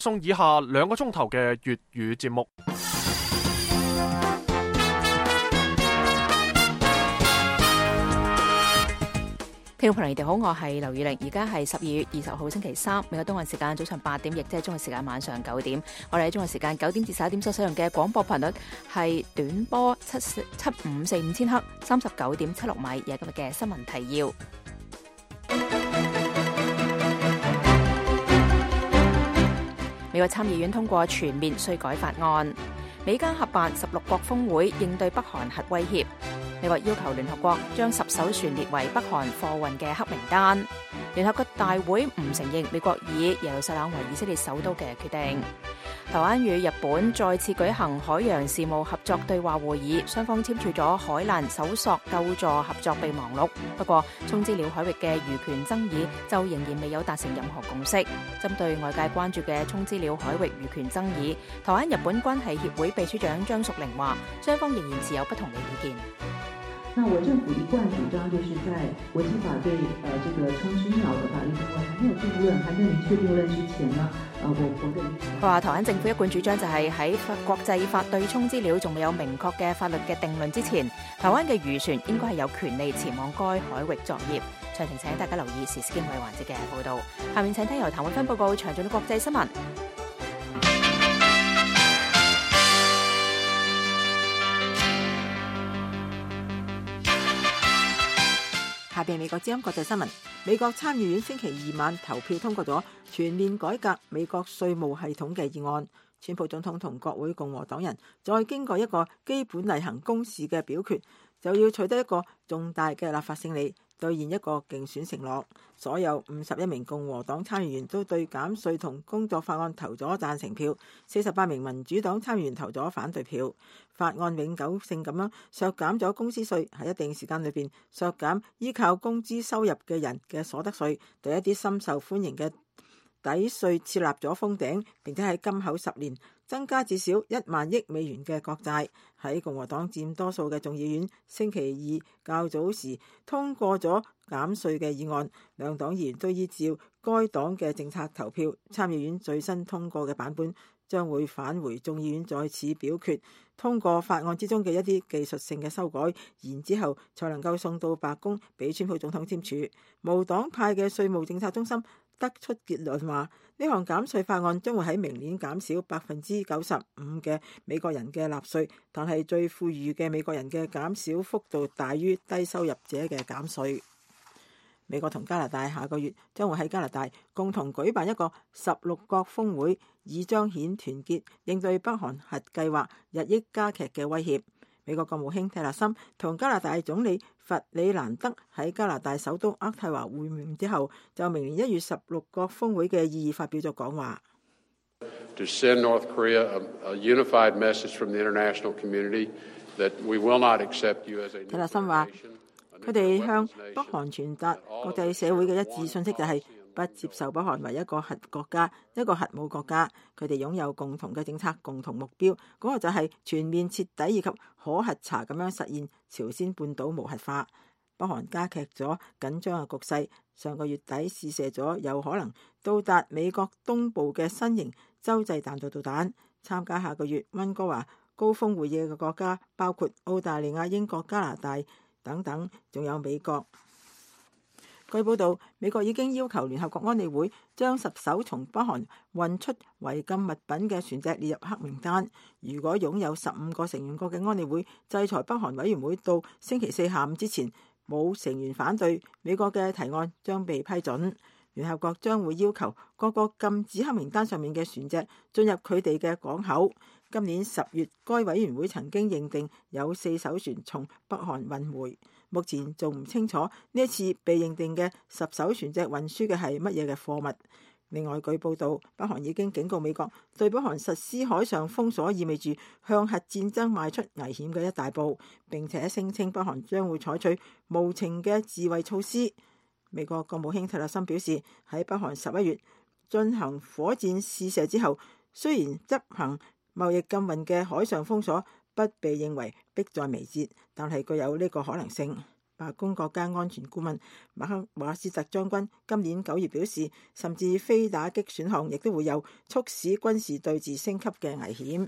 送以下2個鐘頭嘅粵語節目。 聽眾朋友，你哋好，我係劉宇玲，而家係12月20號星期三，美國東岸時間早上8點，亦即係中國時間晚上9點。我哋喺中國時間9點至11點所使用嘅廣播頻率係短波7545000赫39.76米。有今日嘅新聞提要。美國參議院通過全面稅改法案。美加合辦16國峰會，應對北韓核威脅。美國要求聯合國將10艘船列為北韓貨運嘅黑名單。聯合國大會唔承認美國以耶路撒冷為以色列首都嘅決定。台灣與日本再次舉行海洋事務合作對話會議，雙方簽署咗海難搜索救助合作備忘錄。不過，沖之鳥海域嘅漁權爭議就仍然未有達成任何共識。針對外界關注嘅沖之鳥海域漁權爭議，台灣日本關係協會秘書長張淑玲話，雙方仍然持有不同嘅意見。 那我政府一貫主張，就是在國際法對這個沖之鳥的法律定位還沒有定論、還沒有明確定論之前呢，我的佢話台灣政府一貫主張就係喺國際法對沖之鳥仲未有明確嘅法律嘅定論之前，台灣嘅漁船應該係有權利前往該海域作業。詳情請大家留意時事經緯環節嘅報導。下面請聽由譚永芬報告詳盡嘅國際新聞。 下邊美國之音國際新聞。美國參議院星期2晚投票通過咗全面改革美國稅務系統嘅議案。川普總統同國會共和黨人再經過一個基本例行公事嘅表決，就要取得一個重大嘅立法勝利，兌現一個競選承諾。所有51名共和黨參議員都對減稅同工作法案投咗贊成票，48名民主黨參議員投咗反對票。法案永久性咁樣削減咗公司稅，喺一定時間裏邊削減依靠工資收入嘅人嘅所得稅，對一啲深受歡迎嘅抵稅設立咗封頂，並且喺今後10年增加至少1萬億美元嘅國債。喺共和黨佔多數嘅眾議院，星期2較早時通過咗減稅嘅議案，兩黨議員都依照該黨嘅政策投票。參議院最新通過嘅版本將會返回眾議院再次表決，通過法案之中嘅一啲技術性嘅修改，然之後才能夠送到白宮俾川普總統簽署。無黨派嘅稅務政策中心得出結論話，呢項減稅法案將會喺明年減少95%嘅美國人嘅納稅，但係最富裕嘅美國人嘅減少幅度大於低收入者嘅減稅。美國同加拿大下個月將會喺加拿大共同舉辦一個16國峰會，以彰顯團結，應對北韓核計劃日益加劇嘅威脅。美國國務卿蒂勒森同加拿大總理弗里蘭德喺加拿大首都渥太華會面之後，就明年1月16國峰會嘅意義發表咗講話。 To send North Korea a unified message from the international community that we will not accept you as a nuclear nation. 蒂勒森話，佢哋向北韓傳達國際社會嘅一致信息，就係不接受北韓為一個核國家、一個核武國家。佢哋擁有共同嘅政策、共同目標，嗰個就係全面、徹底以及可核查咁樣實現朝鮮半島無核化。北韓加劇咗緊張嘅局勢，上個月底試射咗有可能到達美國東部嘅新型洲際彈道導彈。參加下個月溫哥華高峰會議嘅國家包括澳大利亞、英國、加拿大等等，仲有美國。據報道，美國已經要求聯合國安理會將10艘從北韓運出違禁物品嘅船隻列入黑名單。如果擁有15個成員國嘅安理會制裁北韓委員會到星期4下午之前冇成員反對，美國嘅提案將被批准。聯合國將會要求各國禁止黑名單上面嘅船隻進入佢哋嘅港口。今年10月，該委員會曾經認定有4艘船從北韓運回。目前仲唔清楚呢一次被認定嘅10艘船隻運輸嘅係乜嘢嘅貨物。另外，據報道，北韓已經警告美國，對北韓實施海上封鎖意味住向核戰爭邁出危險嘅一大步，並且聲稱北韓將會採取無情嘅自衛措施。美國國務卿蒂勒森表示，喺北韓11月進行火箭試射之後，雖然執行貿易禁運嘅海上封鎖不被認為迫在眉睫，但係具有呢個可能性。 白宮國家安全顧問馬斯特將軍今年9月表示，甚至非打擊選項亦都會有促使軍事對峙升級嘅危險。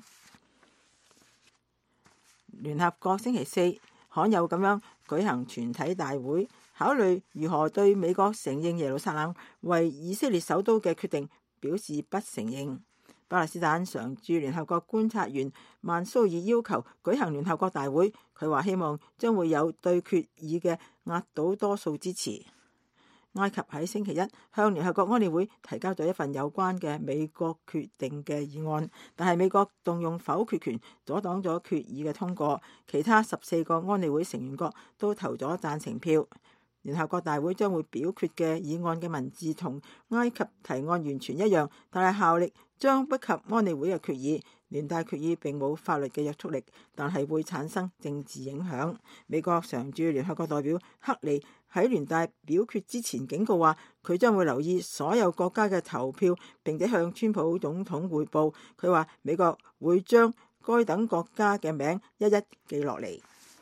聯合國星期4罕有咁樣舉行全體大會，考慮如何對美國承認耶路撒冷為以色列首都嘅決定表示不承認。巴勒斯坦常駐聯合國觀察員曼蘇爾要求舉行聯合國大會，佢話希望將會有對決議嘅壓倒多數支持。埃及喺星期一向聯合國安理會提交咗一份有關嘅美國決定嘅議案，但係美國動用否決權阻擋咗決議嘅通過，其他14個安理會成員國都投咗贊成票。聯合國大會將會表決嘅議案嘅文字同埃及提案完全一樣，但係效力將不及安理會嘅決議。聯大決議並冇法律嘅約束力，但係會產生政治影響。美國常駐聯合國代表克利喺聯大表決之前警告話，佢將會留意所有國家嘅投票，並且向川普總統匯報。佢話美國會將該等國家嘅名一一記落嚟。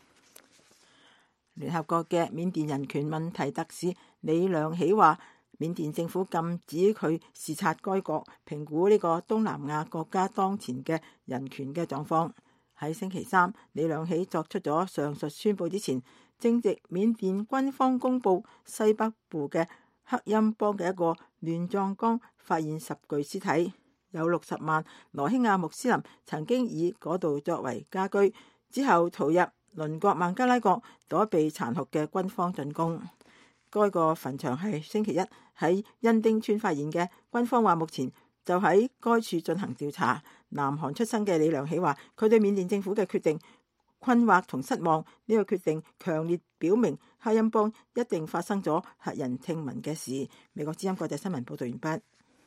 聯合國嘅緬甸人權問題特使李亮喜話，緬甸政府禁止佢視察該國，評估呢個東南亞國家當前嘅人權嘅狀況。喺星期三，李亮喜作出咗上述宣佈之前，正值緬甸軍方公佈西北部嘅克欽邦嘅一個亂葬崗發現10具屍體，有60萬羅興亞穆斯林曾經以嗰度作為家居，之後逃入鄰國孟加拉國躲避殘酷嘅軍方進攻。該個墳場係星期一喺恩丁村發現嘅，軍方話目前就喺該處進行調查。南韓出生嘅李良喜話，佢對緬甸政府嘅決定困惑同失望，呢個決定強烈表明克欽邦一定發生咗駭人聽聞嘅事。美國之音國際新聞報道完畢。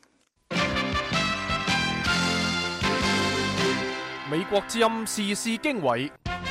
美國之音時事經緯，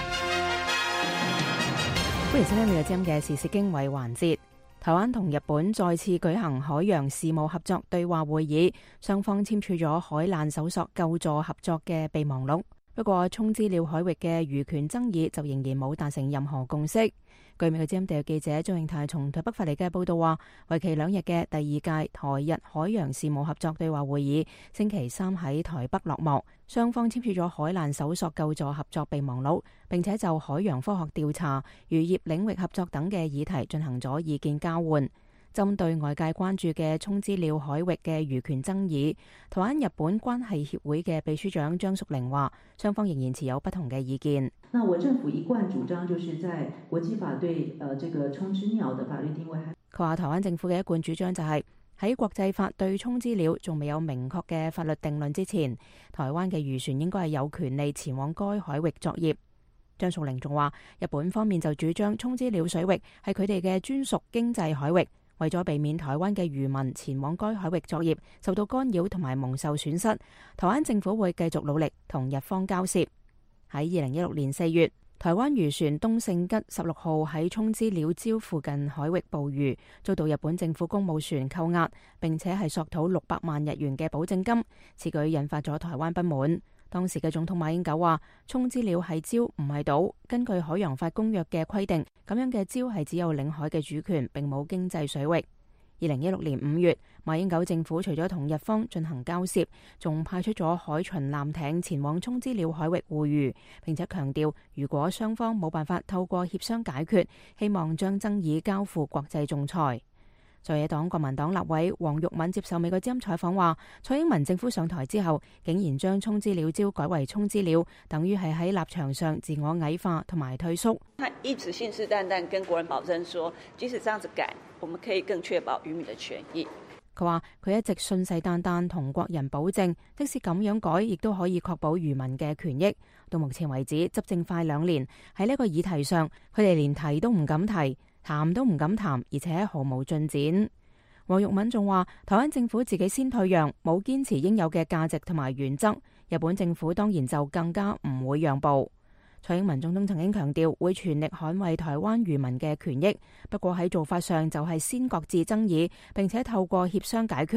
歡迎收聽美國之音嘅時事經緯環節。台灣同日本再次舉行海洋事務合作對話會議，雙方簽署咗海難搜索救助合作嘅備忘錄。不過，沖之鳥海域嘅漁權爭議就仍然冇達成任何共識。據美國之音地記者張永泰從台北發嚟嘅報道話，為期2日嘅第2屆台日海洋事務合作對話會議，星期三喺台北落幕。雙方簽署咗海難搜索救助合作備忘錄，並且就海洋科學調查、漁業領域合作等嘅議題進行咗意見交換。針對外界關注嘅沖之鳥海域嘅漁權爭議，台灣日本關係協會嘅秘書長張淑玲話，雙方仍然持有不同嘅意見。 那我政府一貫主張，就是在國際法對這個沖之鳥的法律定位。 佢話台灣政府嘅一貫主張就係喺國際法對沖之鳥仲未有明確嘅法律定論之前，台灣嘅漁船應該係有權利前往該海域作業。張淑玲仲話，日本方面就主張沖之鳥水域係佢哋嘅專屬經濟海域。為咗避免台灣嘅漁民前往該海域作業受到干擾同埋蒙受損失，台灣政府會繼續努力同日方交涉。喺2016年4月，台灣漁船東勝吉16號喺沖之鳥礁附近海域捕魚，遭到日本政府公務船扣押，並且係索討600萬日元嘅保證金。此舉引發咗台灣不滿。當時嘅總統馬英九話，沖之鳥係礁唔係島，根據海洋法公約嘅規定，咁樣嘅礁係只有領海嘅主權，並冇經濟水域。2016年5月，馬英九政府除咗同日方進行交涉，仲派出咗海巡艦艇前往沖之鳥海域護漁，並且強調，如果雙方冇辦法透過協商解決，希望將爭議交付國際仲裁。在野黨國民黨立委黃玉敏接受美國之音採訪話，蔡英文政府上台之後，竟然將沖之鳥礁改為沖之鳥，等於係喺立場上自我矮化同埋退縮。 他一直信誓旦旦跟國人保證說，即使這樣子改，我們可以更確保漁民的權益。 佢話佢一直信誓旦旦同國人保證，即使咁樣改，亦都可以確保漁民嘅權益。到目前為止，執政快2年，喺呢個議題上，佢哋連提都唔敢提，談都唔敢談，而且毫無進展。黃玉敏仲話，台灣政府自己先退讓，冇堅持應有嘅價值同埋原則，日本政府當然就更加唔會讓步。蔡英文總統曾經強調會全力捍衛台灣漁民嘅權益，不過喺做法上就係先擱置爭議，並且透過協商解決。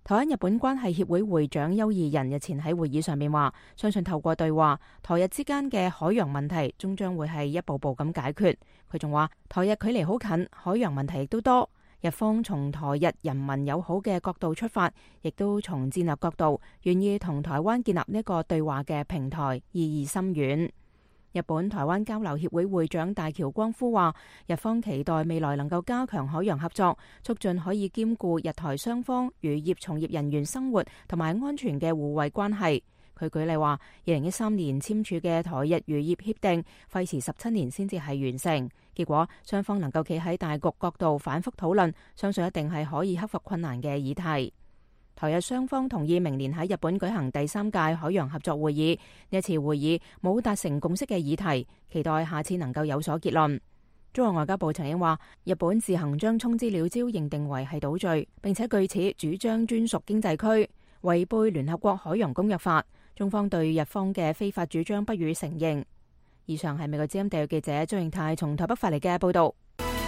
台灣日本關係協會會長邱義仁日前喺會議上面話，相信透過對話，台日之間嘅海洋問題終將會係一步步咁解決。佢仲話，台日距離好近，海洋問題亦都多。日方從台日人民友好嘅角度出發，亦都從戰略角度，願意同台灣建立呢個對話嘅平台，意義深遠。日本台灣交流協會會長大橋光夫話，日方期待未來能夠加強海洋合作，促進可以兼顧日台雙方漁業從業人員生活同埋安全嘅互惠關係。佢舉例話，2013年簽署嘅台日漁業協定費時17年先至係完成，結果雙方能夠企喺大局角度反覆討論，相信一定係可以克服困難嘅議題。台日雙方同意明年喺日本舉行第3屆海洋合作會議，呢一次會議冇達成共識嘅議題，期待下次能夠有所結論。中國外交部曾經話，日本自行將沖之鳥礁認定為係島嶼，並且據此主張專屬經濟區，違背聯合國海洋公約法。中方對日方嘅非法主張不予承認。以上係美國之音特約記者張永泰從台北發嚟嘅報道。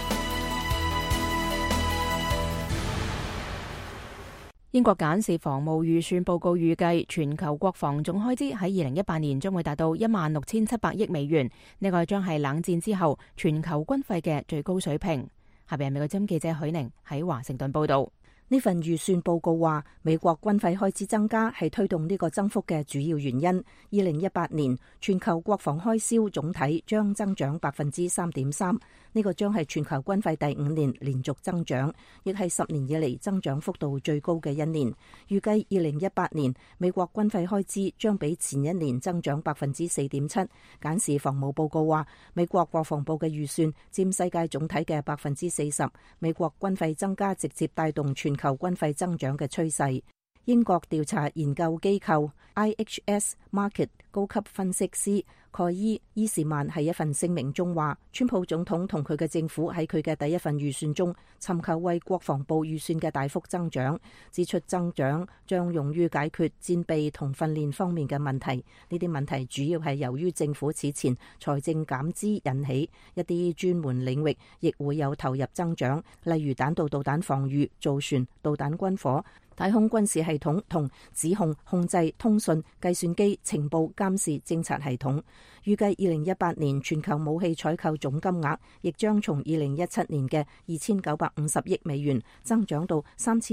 英國簡氏防務預算報告預計，全球國防總開支喺2018年將會達到16,700億美元，呢個將係冷戰之後全球軍費嘅最高水平。下邊係美國之音記者許寧喺華盛頓報道。 呢份預算報告話，美國軍費開支增加係推動呢個增幅嘅主要原因。2018年全球國防開銷總體將增長3.3%，呢個將係全球軍費第5年連續增長，亦係10年以嚟增長幅度最高嘅一年。預計2018年美國軍費開支將比前一年增長4.7%。簡氏防務報告話，美國國防部嘅預算佔世界總體嘅40%，美國軍費增加直接帶動全球軍費增長嘅趨勢。英國調查研究機構 IHS Markit 高級分析師蓋伊士曼喺一份聲明中話，川普總統同佢嘅政府喺佢嘅第一份預算中尋求為國防部預算嘅大幅增長，支出增長將用於解決戰備同訓練方面嘅問題。呢啲問題主要係由於政府此前財政減支引起，一啲專門領域亦會有投入增長，例如彈道導彈防禦、造船、導彈軍火、太空軍事系統同指控、控制、通訊、計算機、情報、監視、偵察系統。預計2018年全球武器採購總金額亦將從2017年嘅2950億美元增長到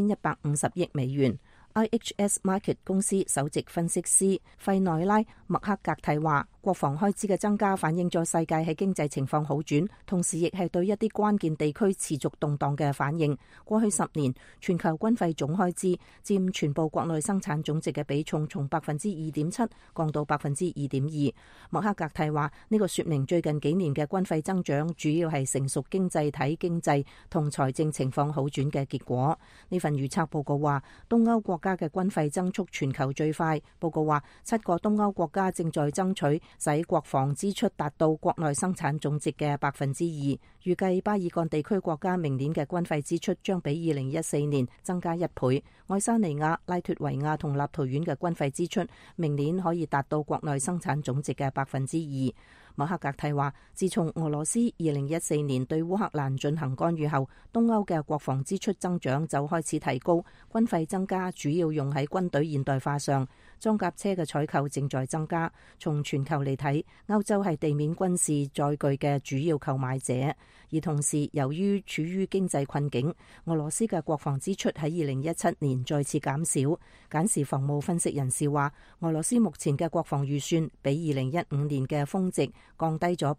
3150億美元。IHS Markit 公司首席分析師費內拉麥克格蒂話，國防開支嘅增加反映咗世界喺經濟情況好轉，同時亦係對一啲關鍵地區持續動盪嘅反應。過去10年，全球軍費總開支佔全部國內生產總值嘅比重從2.7%降到2.2%。麥克格蒂話，呢個說明最近幾年嘅軍費增長主要係成熟經濟體經濟同財政情況好轉嘅結果。呢份預測報告話，東歐國家嘅軍費增速全球最快。報告話，7個東歐國家正在爭取使國防支出達到國內生產總值嘅2%。預計巴爾幹地區國家明年嘅軍費支出將比2014年增加1倍。愛沙尼亞、拉脫維亞同立陶宛嘅軍費支出明年可以達到國內生產總值嘅2%。馬克格蒂話，自從俄羅斯2014年對烏克蘭進行干預後，東歐嘅國防支出增長就開始提高，軍費增加主要用喺軍隊現代化上，裝甲車嘅採購正在增加。從全球嚟睇，歐洲係地面軍事載具嘅主要購買者，而同時由於處於經濟困境，俄羅斯嘅國防支出喺2017年再次減少。簡氏防務分析人士話，俄羅斯目前嘅國防預算比2015年嘅峰值降低咗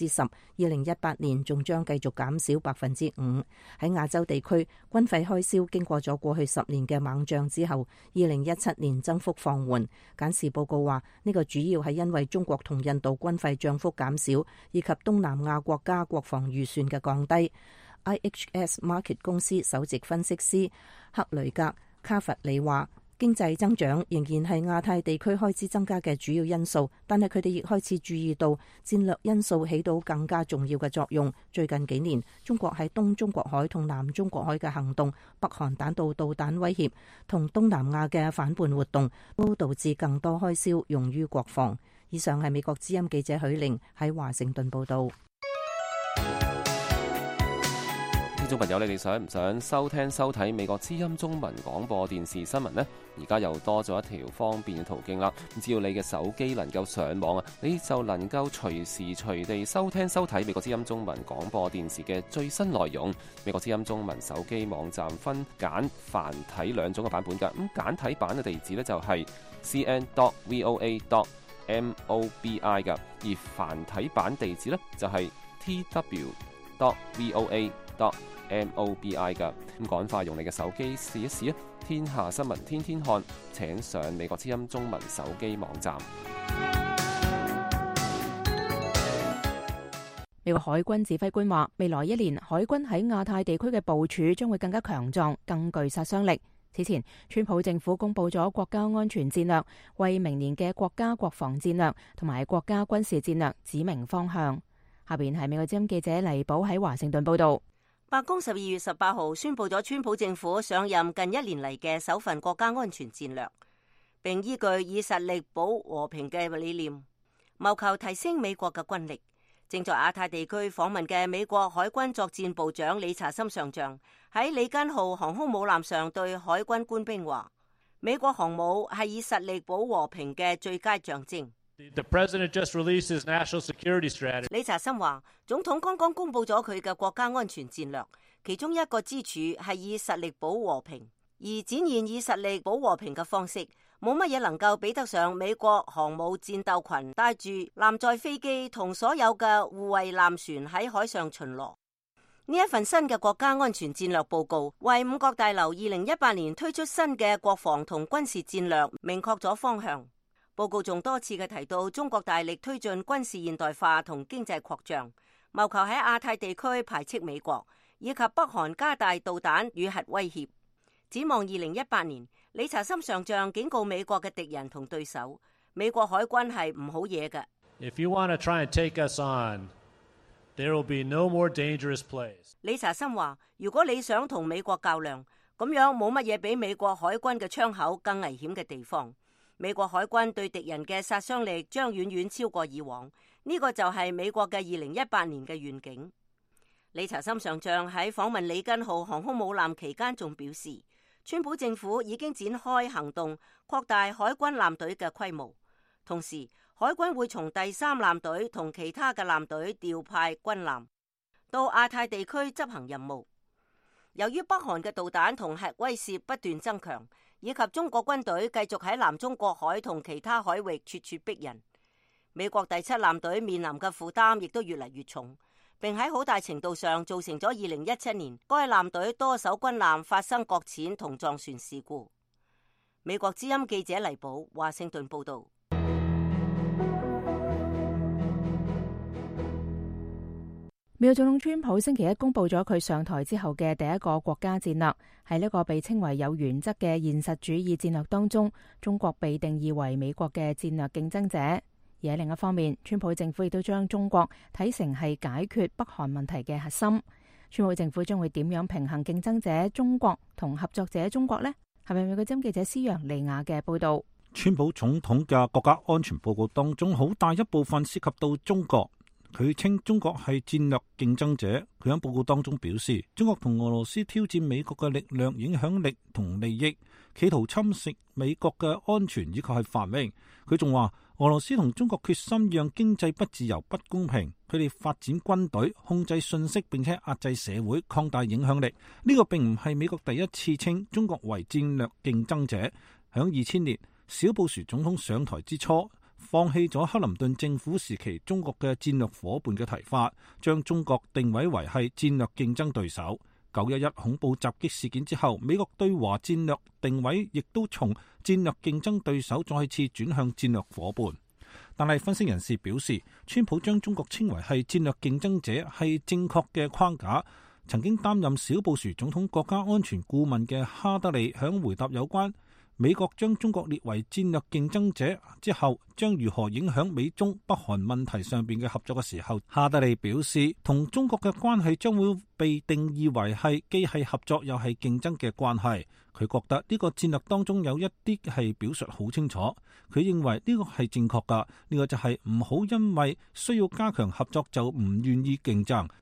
10%，2018年仲將繼續減少5%。喺亞洲地區，軍費開銷經過咗過去10年嘅猛漲之後，2017年增幅放緩。簡氏報告話，呢個主要係因為中國同印度軍費漲幅減少，以及東南亞國家國防預算嘅降低。IHS Markit 公司首席分析師克雷格卡弗里話，經濟增長仍然係亞太地區開支增加嘅主要因素，但係佢哋亦開始注意到戰略因素起到更加重要嘅作用。最近幾年，中國喺東中國海同南中國海嘅行動、北韓彈道導彈威脅同東南亞嘅反叛活動，都導致更多開銷用於國防。以上係美國之音記者許玲喺華盛頓報道。 眾朋友，你哋想唔想收聽收睇美國之音中文廣播電視新聞呢？而家又多咗一條方便嘅途徑啦。只要你嘅手機能夠上網啊，你就能夠隨時隨地收聽收睇美國之音中文廣播電視嘅最新內容。美國之音中文手機網站分簡繁體兩種嘅版本㗎。咁簡體版嘅地址呢，就係 cn.voa.mobi 㗎，而繁體版地址呢，就係 tw.voa.mobi 㗎。咁趕快用你嘅手機試一試啊！天下新聞天天看，請上美國之音中文手機網站。 美國海軍指揮官話，未來一年海軍喺亞太地區嘅部署將會更加強壯，更具殺傷力。此前，川普政府公布咗國家安全戰略，為明年嘅國家國防戰略同埋國家軍事戰略指明方向。下邊係美國之音記者黎寶喺華盛頓報道。 白宮12月18號宣布咗川普政府上任近1年嚟嘅首份國家安全戰略，並依據以實力保和平嘅理念，謀求提升美國嘅軍力。正在亞太地區訪問嘅美國海軍作戰部長理查森上將喺里根號航空母艦上對海軍官兵話：美國航母係以實力保和平嘅最佳象徵。 The president just released his national security strategy. 理查森話，總統剛剛公布咗佢嘅國家安全戰略，其中一個支柱係以實力保和平，而展現以實力保和平嘅方式，冇乜嘢能夠比得上美國航母戰鬥群帶住艦載飛機同所有嘅護衛艦船喺海上巡邏。呢一份新嘅國家安全戰略報告，為五角大樓2018年推出新嘅國防同軍事戰略明確咗方向。報告仲多次嘅提到中國大力推進軍事現代化同經濟擴張，謀求喺亞太地區排斥美國，以及北韓加大導彈與核威脅。展望2018年，理查森上將警告美國嘅敵人同對手，美國海軍係唔好嘢嘅。 If you want to try and take us on, there will be no more dangerous plays. 理查森話：如果你想同美國較量，咁樣冇乜嘢比美國海軍嘅槍口更危險嘅地方。美國海軍對敵人嘅殺傷力將遠遠超過以往，呢個就係美國嘅2018年嘅願景。理查森上將喺訪問里根號航空母艦期間仲表示，川普政府已經展開行動，擴大海軍艦隊嘅規模，同時海軍會從第3艦隊同其他嘅艦隊調派軍艦到亞太地區執行任務。由於北韓嘅導彈同核威懾不斷增強，以及中國軍隊繼續喺南中國海同其他海域處處逼人，美國第7艦隊面臨嘅負擔亦都越嚟越重，並喺好大程度上造成咗2017年該艦隊多艘軍艦發生擱淺同撞船事故。美國之音記者黎寶，華盛頓報道。 美國總統川普星期一公布咗佢上台之後嘅第一個國家戰略，喺呢個被稱為有原則嘅現實主義戰略當中，中國被定義為美國嘅戰略競爭者。而喺另一方面，川普政府亦都將中國睇成係解決北韓問題嘅核心。川普政府將會點樣平衡競爭者中國同合作者中國呢？係咪美國之音記者施揚利亞嘅報道？ 川普總統嘅國家安全報告當中，好大一部分涉及到中國。佢稱中國係戰略競爭者。佢喺報告當中表示，中國同俄羅斯挑戰美國嘅力量、影響力同利益，企圖侵蝕美國嘅安全以及係繁榮。佢仲話，俄羅斯同中國決心讓經濟不自由、不公平。佢哋發展軍隊、控制信息，並且壓制社會、擴大影響力。呢個並唔係美國第一次稱中國為戰略競爭者。響2000年，小布殊總統上台之初，放棄咗克林頓政府時期中國嘅戰略夥伴嘅提法，將中國定位為係戰略競爭對手。911恐怖襲擊事件之後，美國對華戰略定位亦都從戰略競爭對手再次轉向戰略夥伴。但係分析人士表示，川普將中國稱為係戰略競爭者係正確嘅框架。曾經擔任小布殊總統國家安全顧問嘅哈德利響回答有關美國將中國列為戰略競爭者之後，將如何影響美中北韓問題上邊嘅合作嘅時候，哈德利表示，同中國嘅關係將會被定義為係既係合作又係競爭嘅關係。佢覺得呢個戰略當中有一啲係表述好清楚，佢認為呢個係正確㗎。呢個就係唔好因為需要加強合作就唔願意競爭。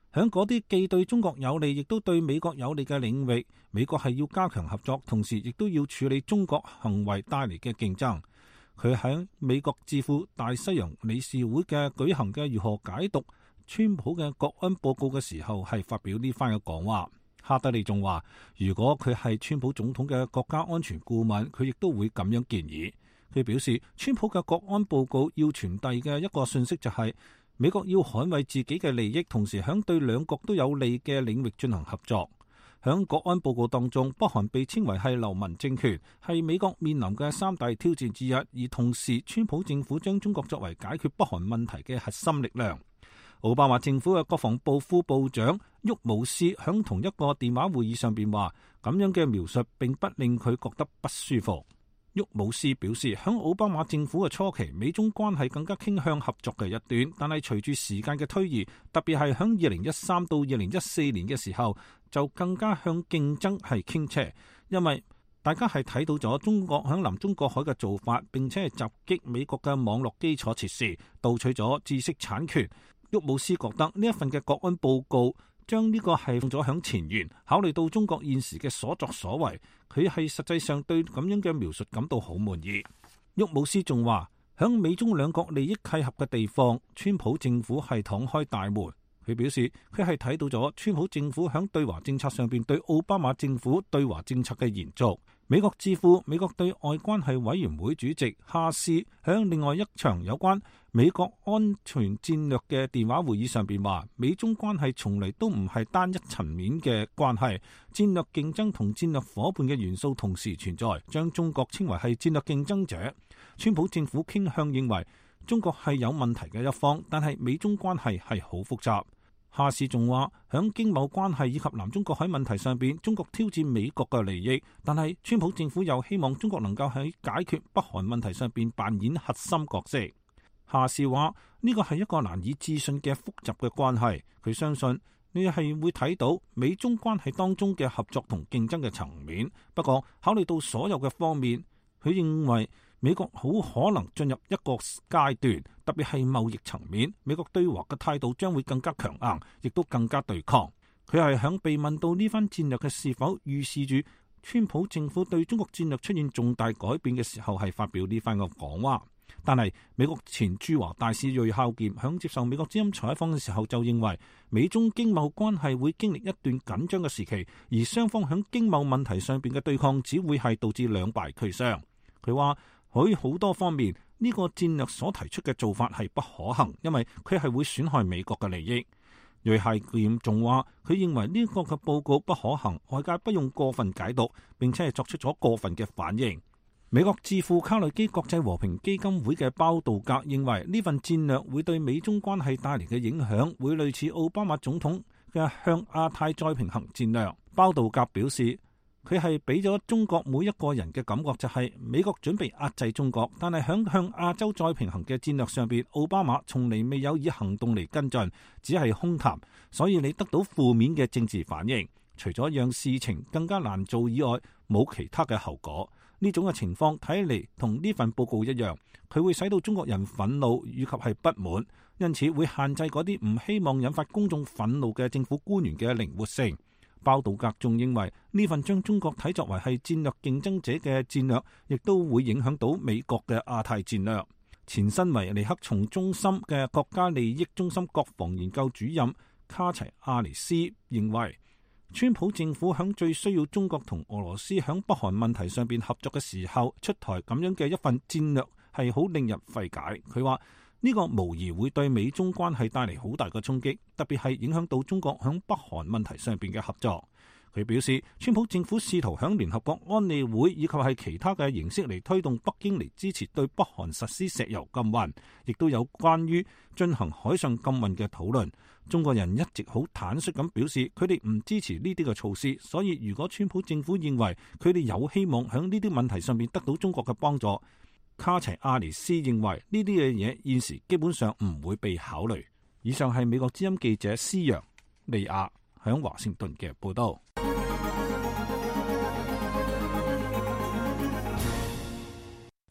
喺嗰啲既對中國有利，亦都對美國有利嘅領域，美國係要加強合作，同時亦都要處理中國行為帶嚟嘅競爭。佢喺美國智庫大西洋理事會嘅舉行嘅如何解讀川普嘅國安報告嘅時候，係發表呢番嘅講話。哈德利仲話，如果佢係川普總統嘅國家安全顧問，佢亦都會咁樣建議。佢表示，川普嘅國安報告要傳遞嘅一個信息就係，美國要捍衛自己嘅利益，同時響對兩國都有利嘅領域進行合作。響國安報告當中，北韓被稱為係流氓政權，係美國面臨嘅3大挑戰之一。而同時，川普政府將中國作為解決北韓問題嘅核心力量。奧巴馬政府嘅國防部副部長沃姆斯響同一個電話會議上邊話，咁樣嘅描述並不令佢覺得不舒服。沃姆斯表示，響奧巴馬政府嘅初期，美中關係更加傾向合作嘅一端，但係隨住時間嘅推移，特別係響2013到2014年嘅時候，就更加向競爭係傾斜，因為大家係睇到咗中國響南中國海嘅做法，並且係襲擊美國嘅網絡基礎設施，盜取咗知識產權。沃姆斯覺得呢一份嘅國安報告將呢個係放咗響前沿，考慮到中國現時嘅所作所為，佢係實際上對咁樣嘅描述感到好滿意。沃姆斯仲話，響美中兩國利益契合嘅地方，川普政府係敞開大門。佢表示，佢係睇到咗川普政府響對華政策上邊對奧巴馬政府對華政策嘅延續。美國智庫美國對外關係委員會主席哈斯響另外一場有關美國安全戰略嘅電話會議上邊話，美中關係從嚟都唔係單一層面嘅關係，戰略競爭同戰略夥伴嘅元素同時存在，將中國稱為係戰略競爭者。川普政府傾向認為中國係有問題嘅一方，但係美中關係係好複雜。哈士仲話，響經貿關係以及南中國海問題上邊，中國挑戰美國嘅利益，但係川普政府又希望中國能夠喺解決北韓問題上邊扮演核心角色。哈士話，呢個係一個難以置信嘅複雜嘅關係，佢相信你係會睇到美中關係當中嘅合作同競爭嘅層面。不過考慮到所有嘅方面，佢認為美國好可能進入一個階段，特別係貿易層面，美國對華嘅態度將會更加強硬，亦都更加對抗。佢係響被問到呢番戰略嘅是否預示住川普政府對中國戰略出現重大改變嘅時候，係發表呢番嘅講話。但係美國前駐華大使芮孝儉響接受美國之音採訪嘅時候就認為，美中經貿關係會經歷一段緊張嘅時期，而雙方響經貿問題上邊嘅對抗只會係導致兩敗俱傷。佢話，喺好多方面，呢個戰略所提出嘅做法係不可行，因為佢係會損害美國嘅利益。芮孝儉仲話，佢認為呢個嘅報告不可行，外界不用過分解讀，並且係作出咗過分嘅反應。美國智庫卡內基國際和平基金會嘅包道格認為，呢份戰略會對美中關係帶嚟嘅影響會類似奧巴馬總統嘅向亞太再平衡戰略。包道格表示，佢係俾咗中國每一個人嘅感覺就係美國準備壓制中國，但係響向亞洲再平衡嘅戰略上邊，奧巴馬從嚟未有以行動嚟跟進，只係空談，所以你得到負面嘅政治反應，除咗讓事情更加難做以外，冇其他嘅後果。呢種嘅情況睇嚟同呢份報告一樣，佢會使到中國人憤怒以及係不滿，因此會限制嗰啲唔希望引發公眾憤怒嘅政府官員嘅靈活性。包道格仲認為，呢份將中國睇作為係戰略競爭者嘅戰略，亦都會影響到美國嘅亞太戰略。前身為尼克松中心嘅國家利益中心國防研究主任卡齊亞尼斯認為，川普政府響最需要中國同俄羅斯響北韓問題上邊合作嘅時候出台咁樣嘅一份戰略，係好令人費解。佢話呢個無疑會對美中關係帶嚟好大嘅衝擊，特別係影響到中國響北韓問題上邊嘅合作。佢表示，川普政府試圖響聯合國安理會以及係其他嘅形式嚟推動北京嚟支持對北韓實施石油禁運，亦都有關於進行海上禁運嘅討論。中國人一直好坦率咁表示，佢哋唔支持呢啲嘅措施，所以如果川普政府認為佢哋有希望響呢啲問題上面得到中國嘅幫助，卡齊亞尼斯認為呢啲嘅嘢現時基本上唔會被考慮。以上係美國之音記者施揚利亞響華盛頓嘅報道。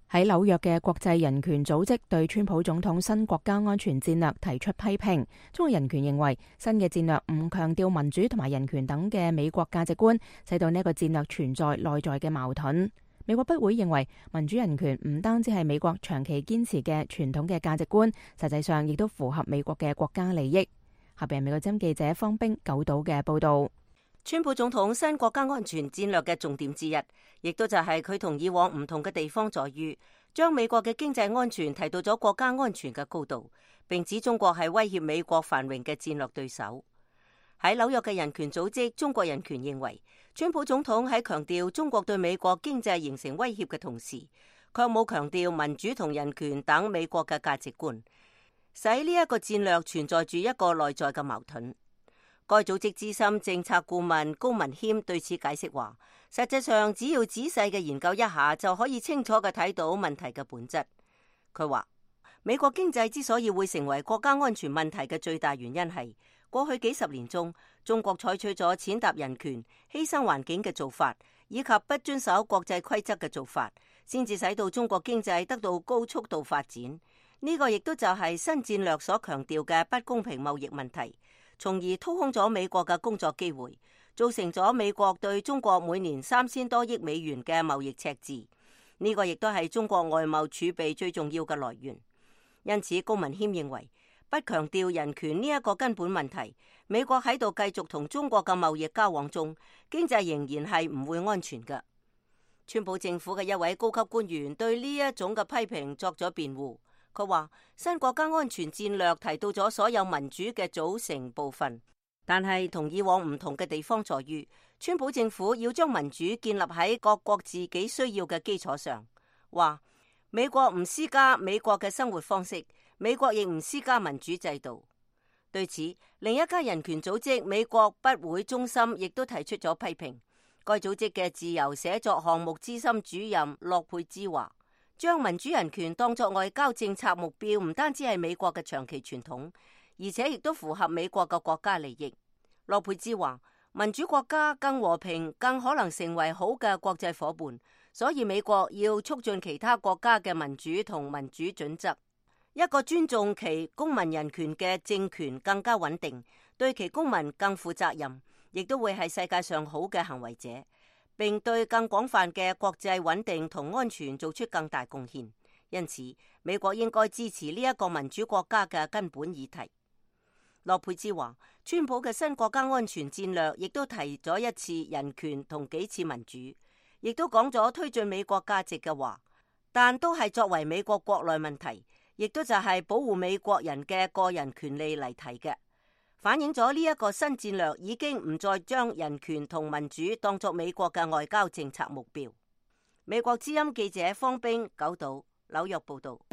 喺紐約嘅國際人權組織對川普總統新國家安全戰略提出批評。中國人權認為新嘅戰略唔強調民主同埋人權等嘅美國價值觀，使到呢個戰略存在內在嘅矛盾。美國不會認為民主人權唔單止係美國長期堅持嘅傳統嘅價值觀，實際上亦都符合美國嘅國家利益。下邊係美國之音記者方冰九島嘅報道。 川普總統新國家安全戰略嘅重點之一，亦都就係佢同以往唔同嘅地方在於，將美國嘅經濟安全提到咗國家安全嘅高度，並指中國係威脅美國繁榮嘅戰略對手。喺紐約嘅人權組織中國人權認為，川普總統喺強調中國對美國經濟形成威脅嘅同時，卻冇強調民主同人權等美國嘅價值觀，使呢一個戰略存在住一個內在嘅矛盾。該組織資深政策顧問高文謙對此解釋話，實際上只要仔細嘅研究一下，就可以清楚嘅睇到問題嘅本質。佢話，美國經濟之所以會成為國家安全問題嘅最大原因係，過去幾十年中，中國採取咗踐踏人權、犧牲環境嘅做法，以及不遵守國際規則嘅做法，先至使到中國經濟得到高速度發展。呢個亦都就係新戰略所強調嘅不公平貿易問題，從而掏空咗美國嘅工作機會，造成咗美國對中國每年3000多億美元嘅貿易赤字。呢個亦都係中國外貿儲備最重要嘅來源。因此，高文謙認為，不強調人權呢一個根本問題，美國喺度繼續同中國嘅貿易交往中，經濟仍然係唔會安全嘅。川普政府嘅一位高級官員對呢一種嘅批評作咗辯護。佢話新國家安全戰略提到咗所有民主嘅組成部分，但係同以往唔同嘅地方在於，川普政府要將民主建立喺各國自己需要嘅基礎上。話美國唔施加美國嘅生活方式，美國亦唔施加民主制度。對此，另一家人權組織美國不會中心亦都提出咗批評。該組織嘅自由寫作項目資深主任洛佩茲話，將民主人權當作外交政策目標，唔單止係美國嘅長期傳統，而且亦都符合美國嘅國家利益。洛佩茲話，民主國家更和平，更可能成為好嘅國際夥伴，所以美國要促進其他國家嘅民主同民主準則。一個尊重其公民人權嘅政權更加穩定，對其公民更負責任，亦都會係世界上好嘅行為者，並對更廣泛嘅國際穩定同安全做出更大貢獻。因此，美國應該支持呢一個民主國家嘅根本議題。洛佩茲話，川普嘅新國家安全戰略亦都提咗一次人權同幾次民主，亦都講咗推進美國價值嘅話，但都係作為美國國內問題，亦都就係保護美國人嘅個人權利嚟提嘅，反映咗呢一個新戰略已經唔再將人權同民主當作美國嘅外交政策目標。美國之音記者方冰九島紐約報道。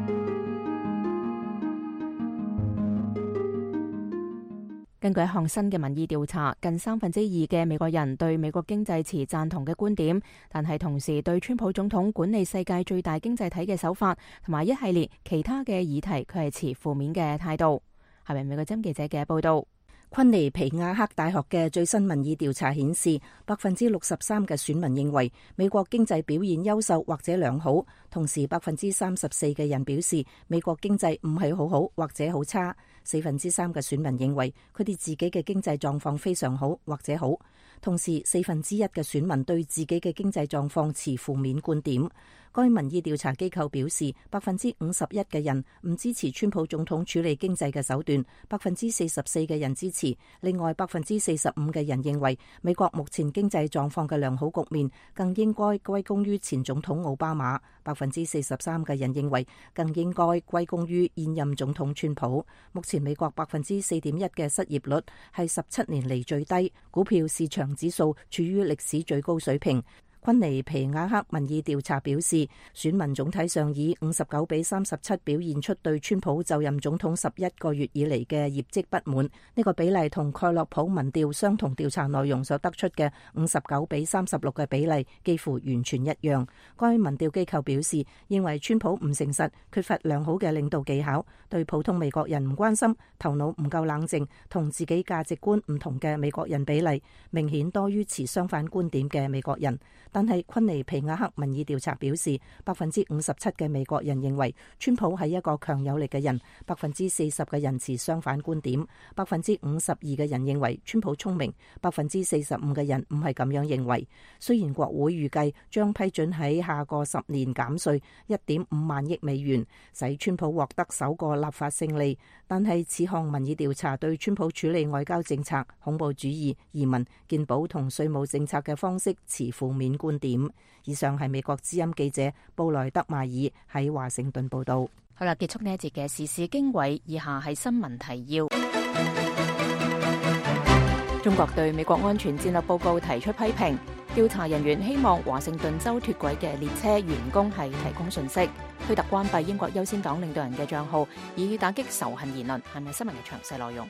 根據一項新嘅民意調查，近2/3嘅美國人對美國經濟持贊同嘅觀點，但係同時對川普總統管理世界最大經濟體嘅手法同埋一系列其他嘅議題，佢係持負面嘅態度。下面美國之音記者嘅報道。 昆尼皮亞克大學嘅最新民意調查顯示，63%嘅選民認為美國經濟表現優秀或者良好，同時34%嘅人表示美國經濟唔係好好或者好差，3%嘅選民認為佢哋自己嘅經濟狀況非常好或者好，同時1/4嘅選民對自己嘅經濟狀況持負面觀點。該民意調查機構表示，51%嘅人唔支持川普總統處理經濟嘅手段，44%嘅人支持。另外45%嘅人認為美國目前經濟狀況嘅良好局面更應該歸功於前總統奧巴馬，43%嘅人認為更應該歸功於現任總統川普。目前美國4.1%嘅失業率係17年嚟最低，股票市場指數處於歷史最高水平。昆尼皮亞克民意調查表示，選民總體上以59-37表現出對川普就任總統11個月以嚟嘅業績不滿。呢個比例同蓋洛普民調相同調查內容所得出嘅59-36嘅比例幾乎完全一樣。該民調機構表示，認為川普唔誠實，缺乏良好嘅領導技巧，對普通美國人唔關心，頭腦唔夠冷靜，同自己價值觀唔同嘅美國人比例明顯多於持相反觀點嘅美國人。 但係昆尼皮亞克民意調查表示，57%嘅美國人認為川普係一個強有力嘅人，40%嘅人持相反觀點，52%嘅人認為川普聰明，45%嘅人唔係咁樣認為。雖然國會預計將批准喺下個10年減稅1.5萬億美元，使川普獲得首個立法勝利，但係此項民意調查對川普處理外交政策、恐怖主義、移民、健保同稅務政策嘅方式持負面觀點。以上係美國之音記者布萊德邁爾喺華盛頓報道。 好啦，結束呢一節嘅時事經緯，以下係新聞提要。中國對美國安全戰略報告提出批評，調查人員希望華盛頓州脫軌嘅列車員工係提供信息。推特關閉英國優先黨領導人嘅賬號，以打擊仇恨言論。係咪新聞嘅詳細內容？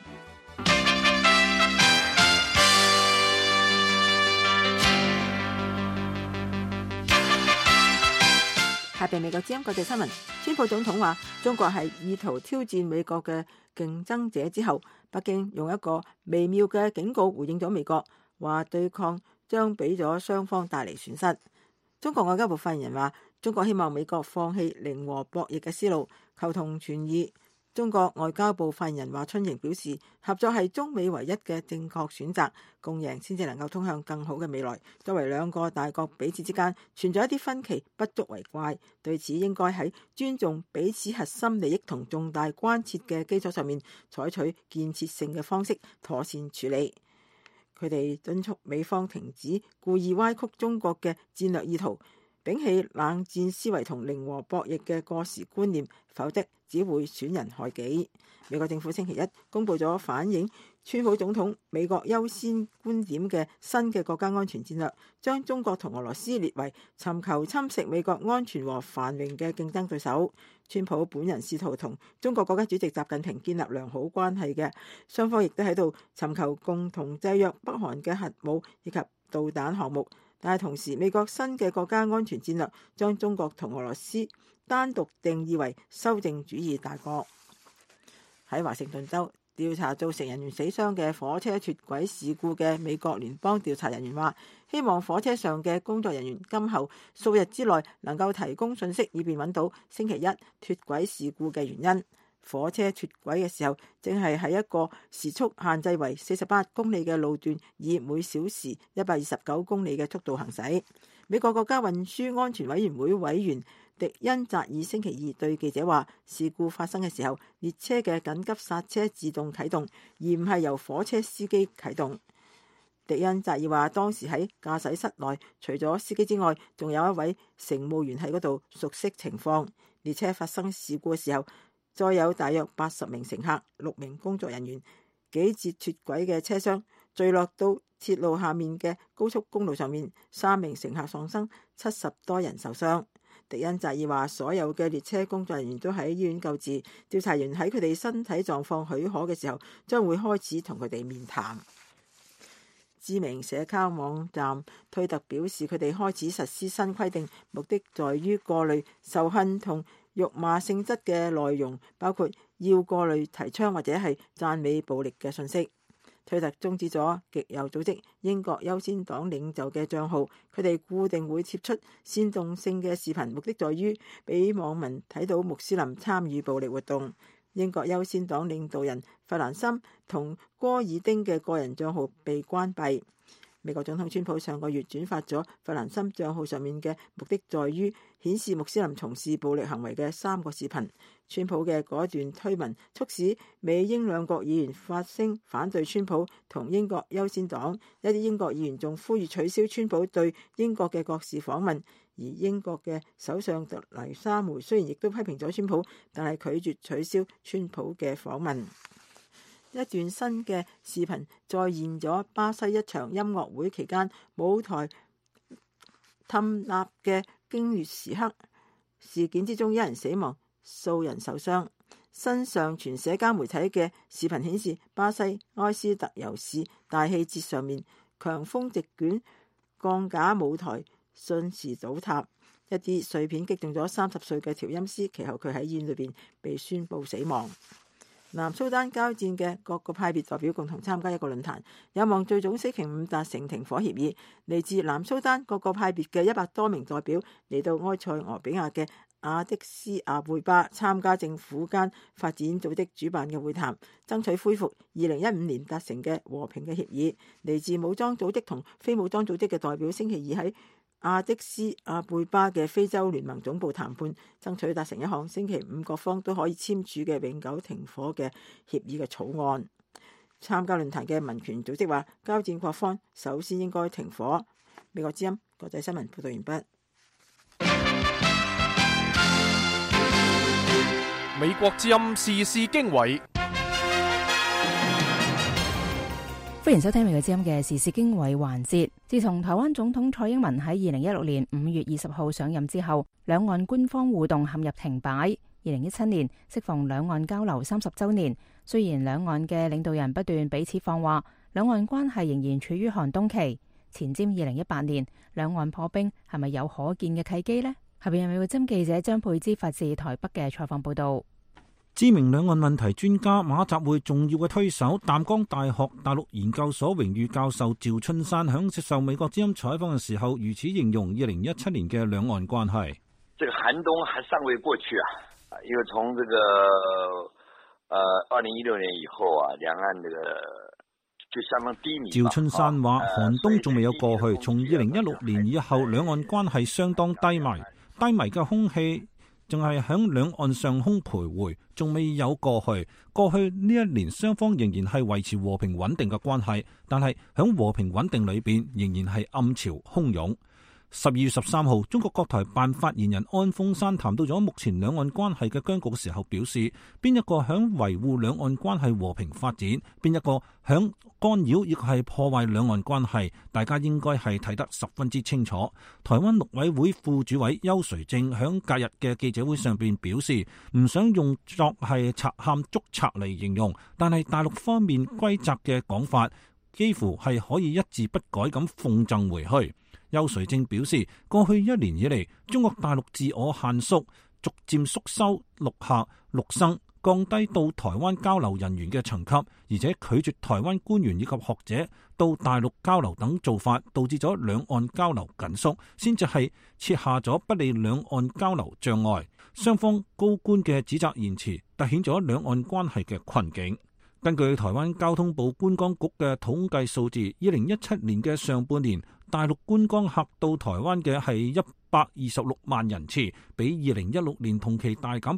下邊美國之音國際新聞，川普總統話中國係意圖挑戰美國嘅競爭者之後，北京用一個微妙嘅警告回應咗美國，話對抗將俾咗雙方帶嚟損失。中國外交部發言人話，中國希望美國放棄零和博弈嘅思路，求同存異。中國外交部發言人華春瑩表示，合作係中美唯一嘅正確選擇，共贏先至能夠通向更好嘅未來。作為兩個大國彼此之間存在一啲分歧，不足為怪。對此應該喺尊重彼此核心利益同重大關切嘅基礎上面，採取建設性嘅方式妥善處理。佢哋敦促美方停止故意歪曲中國嘅戰略意圖，摒棄冷戰思維同零和博弈嘅過時觀念，否則只會損人害己。美國政府星期一公布咗反映川普總統美國優先觀點嘅新嘅國家安全戰略，將中國同俄羅斯列為尋求侵蝕美國安全和繁榮嘅競爭對手。川普本人試圖同中國國家主席習近平建立良好關係嘅，雙方亦都喺度尋求共同制約北韓嘅核武以及導彈項目。但係同時，美國新嘅國家安全戰略將中國同俄羅斯單獨定義為修正主義大國。喺華盛頓州調查造成人員死傷嘅火車脫軌事故嘅美國聯邦調查人員話，希望火車上嘅工作人員今後數日之內能夠提供信息，以便揾到星期一脫軌事故嘅原因。火車脫軌嘅時候，正係喺一個時速限制為48公里嘅路段，以每小時129公里嘅速度行駛。美國國家運輸安全委員會委員迪恩扎爾星期二對記者話，事故發生嘅時候，列車嘅緊急剎車自動啟動，而唔係由火車司機啟動。迪恩扎爾話，當時喺駕駛室內，除咗司機之外，仲有一位乘務員喺嗰度熟悉情況。列車發生事故嘅時候，再有大約80名乘客、6名工作人員，幾節脫軌嘅車廂墜落到鐵路下面嘅高速公路上面，3名乘客喪生，70多人受傷。迪恩扎爾話，所有嘅列車工作人員都喺醫院救治，調查員喺佢哋身體狀況許可嘅時候，將會開始同佢哋面談。知名社交網站推特表示，佢哋開始實施新規定，目的在於過濾仇恨同辱罵性質嘅內容，包括要過濾提倡或者係讚美暴力嘅信息。推特終止咗極右組織英國優先黨領袖嘅帳號，佢哋固定會貼出煽動性嘅視頻，目的在於俾網民睇到穆斯林參與暴力活動。英國優先黨領導人弗蘭森同戈爾丁嘅個人帳號被關閉。美國總統川普上個月轉發咗弗蘭森帳號上面嘅目的在於顯示穆斯林從事暴力行為嘅3個視頻。川普嘅嗰段推文促使美英兩國議員發聲反對川普同英國優先黨，一啲英國議員仲呼籲取消川普對英國嘅國事訪問。而英國嘅首相特蕾莎梅雖然亦都批評咗川普，但係拒絕取消川普嘅訪問。一段新嘅視頻再現咗巴西一場音樂會期間舞台冧立嘅驚烈時刻，事件之中一人死亡，數人受傷。新上傳社交媒體嘅視頻顯示，巴西埃斯特尤市大戲節上面強風席捲鋼架舞台，瞬時倒塌，一啲碎片擊中咗30歲嘅調音師，其後佢喺醫院裏邊被宣布死亡。 南蘇丹交戰嘅各個派別代表共同參加一個論壇，有望最早星期五達成停火協議。嚟自南蘇丹各個派別嘅100多名代表嚟到埃塞俄比亞嘅阿迪斯阿貝巴參加政府間發展組織主辦嘅會談，爭取恢復2015年達成嘅和平嘅協議。嚟自武裝組織同非武裝組織嘅代表星期二喺阿迪斯阿貝巴嘅非洲聯盟總部談判，爭取達成一項星期五各方都可以簽署嘅永久停火嘅協議嘅草案。參加論壇嘅民權組織話，交戰各方首先應該停火。美國之音國際新聞報道完畢。 美國之音時事經緯， 歡迎收聽美國之音嘅時事經緯環節。自從台灣總統蔡英文喺2016年5月20號上任之後，兩岸官方互動陷入停擺。2017年適逢兩岸交流30週年，雖然兩岸嘅領導人不斷彼此放話，兩岸關係仍然處於寒冬期。前瞻2018年，兩岸破冰係咪有可見嘅契機呢？下邊有美國之音記者張佩芝發自台北嘅採訪報道。 知名兩岸問題專家、馬習會重要嘅推手、淡江大學大陸研究所榮譽教授趙春山響接受美國之音採訪嘅時候，如此形容2017年嘅兩岸關係： 這個寒冬還尚未過去啊，因為從這個2016年以後啊，兩岸這個就相當低迷。 趙春山話：寒冬仲未有過去，從2016年以後，兩岸關係相當低迷。低迷嘅空氣仲係響兩岸上空徘徊，仲未有過去。過去呢一年，雙方仍然係維持和平穩定嘅關係，但係響和平穩定裏邊，仍然係暗潮洶湧。12月13號，中國國台辦發言人安峰山談到咗目前兩岸關係嘅僵局嘅時候，表示邊一個響維護兩岸關係和平發展，邊一個響干擾亦係破壞兩岸關係，大家應該係睇得十分之清楚。台灣陸委會副主委邱垂正響隔日嘅記者會上邊表示，唔想用作係賊喊捉賊嚟形容，但係大陸方面歸責嘅講法幾乎係可以一字不改咁奉贈回去。邱垂正表示，過去一年以嚟，中國大陸自我限縮，逐漸縮收陸客、陸生，降低到台灣交流人員嘅層級，而且拒絕台灣官員以及學者到大陸交流等做法，導致咗兩岸交流緊縮，先至係設下咗不利兩岸交流障礙。雙方高官嘅指責言辭，凸顯咗兩岸關係嘅困境。根據台灣交通部觀光局嘅統計數字，2017年嘅上半年，大陸觀光客到台灣嘅係126萬人次，比2016年同期大減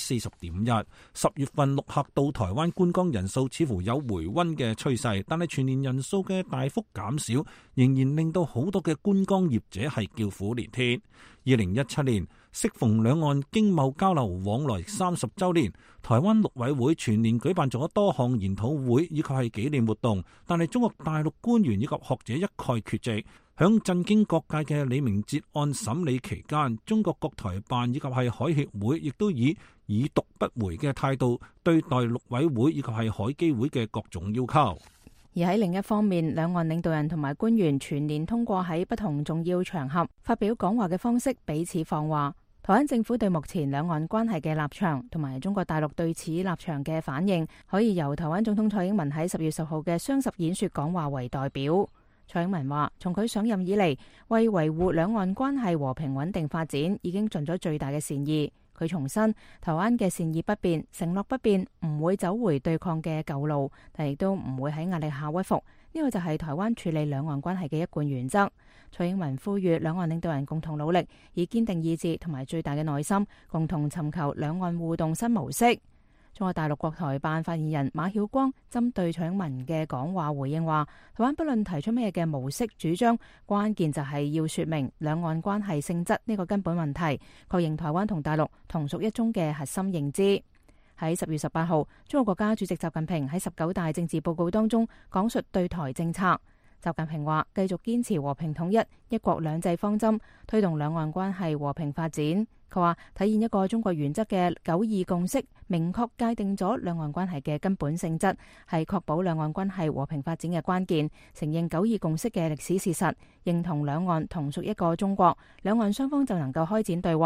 40.1%。10月份陸客到台灣觀光人數似乎有回溫嘅趨勢，但係全年人數嘅大幅減少，仍然令到好多嘅觀光業者係叫苦連天。2017年適逢兩岸經貿交流往來30週年，台灣陸委會全年舉辦咗多項研討會以及係紀念活動，但係中國大陸官員以及學者一概缺席。響震驚各界嘅李明哲案審理期間，中國國台辦以及係海協會亦都以讀不回嘅態度對待陸委會以及係海基會嘅各種要求。 而喺另一方面，兩岸領導人同埋官員全年通過喺不同重要場合發表講話嘅方式彼此放話。台灣政府對目前兩岸關係嘅立場同埋中國大陸對此立場嘅反應，可以由台灣總統蔡英文喺10月10號嘅雙十演說講話為代表。蔡英文話：從佢上任以嚟，為維護兩岸關係和平穩定發展，已經盡咗最大嘅善意。佢重申台灣嘅善意不變，承諾不變，唔會走回對抗嘅舊路，但亦都唔會喺壓力下屈服。呢個就係台灣處理兩岸關係嘅一貫原則。蔡英文呼籲兩岸領導人共同努力，以堅定意志同埋最大嘅耐心，共同尋求兩岸互動新模式。中國大陸國台辦發言人馬曉光針對蔡英文嘅講話回應話：台灣不論提出咩嘅模式主張，關鍵就係要說明兩岸關係性質呢個根本問題，確認台灣同大陸同屬一中嘅核心認知。喺10月18號，中國國家主席習近平喺19大政治報告當中講述對台政策。習近平話：繼續堅持和平統一、一國兩制方針，推動兩岸關係和平發展。佢話體現一個中國原則嘅9·2共識，明確界定咗兩岸關係嘅根本性質，係確保兩岸關係和平發展嘅關鍵。承認9·2共識嘅歷史事實，認同兩岸同屬一個中國，兩岸雙方就能夠開展對話，協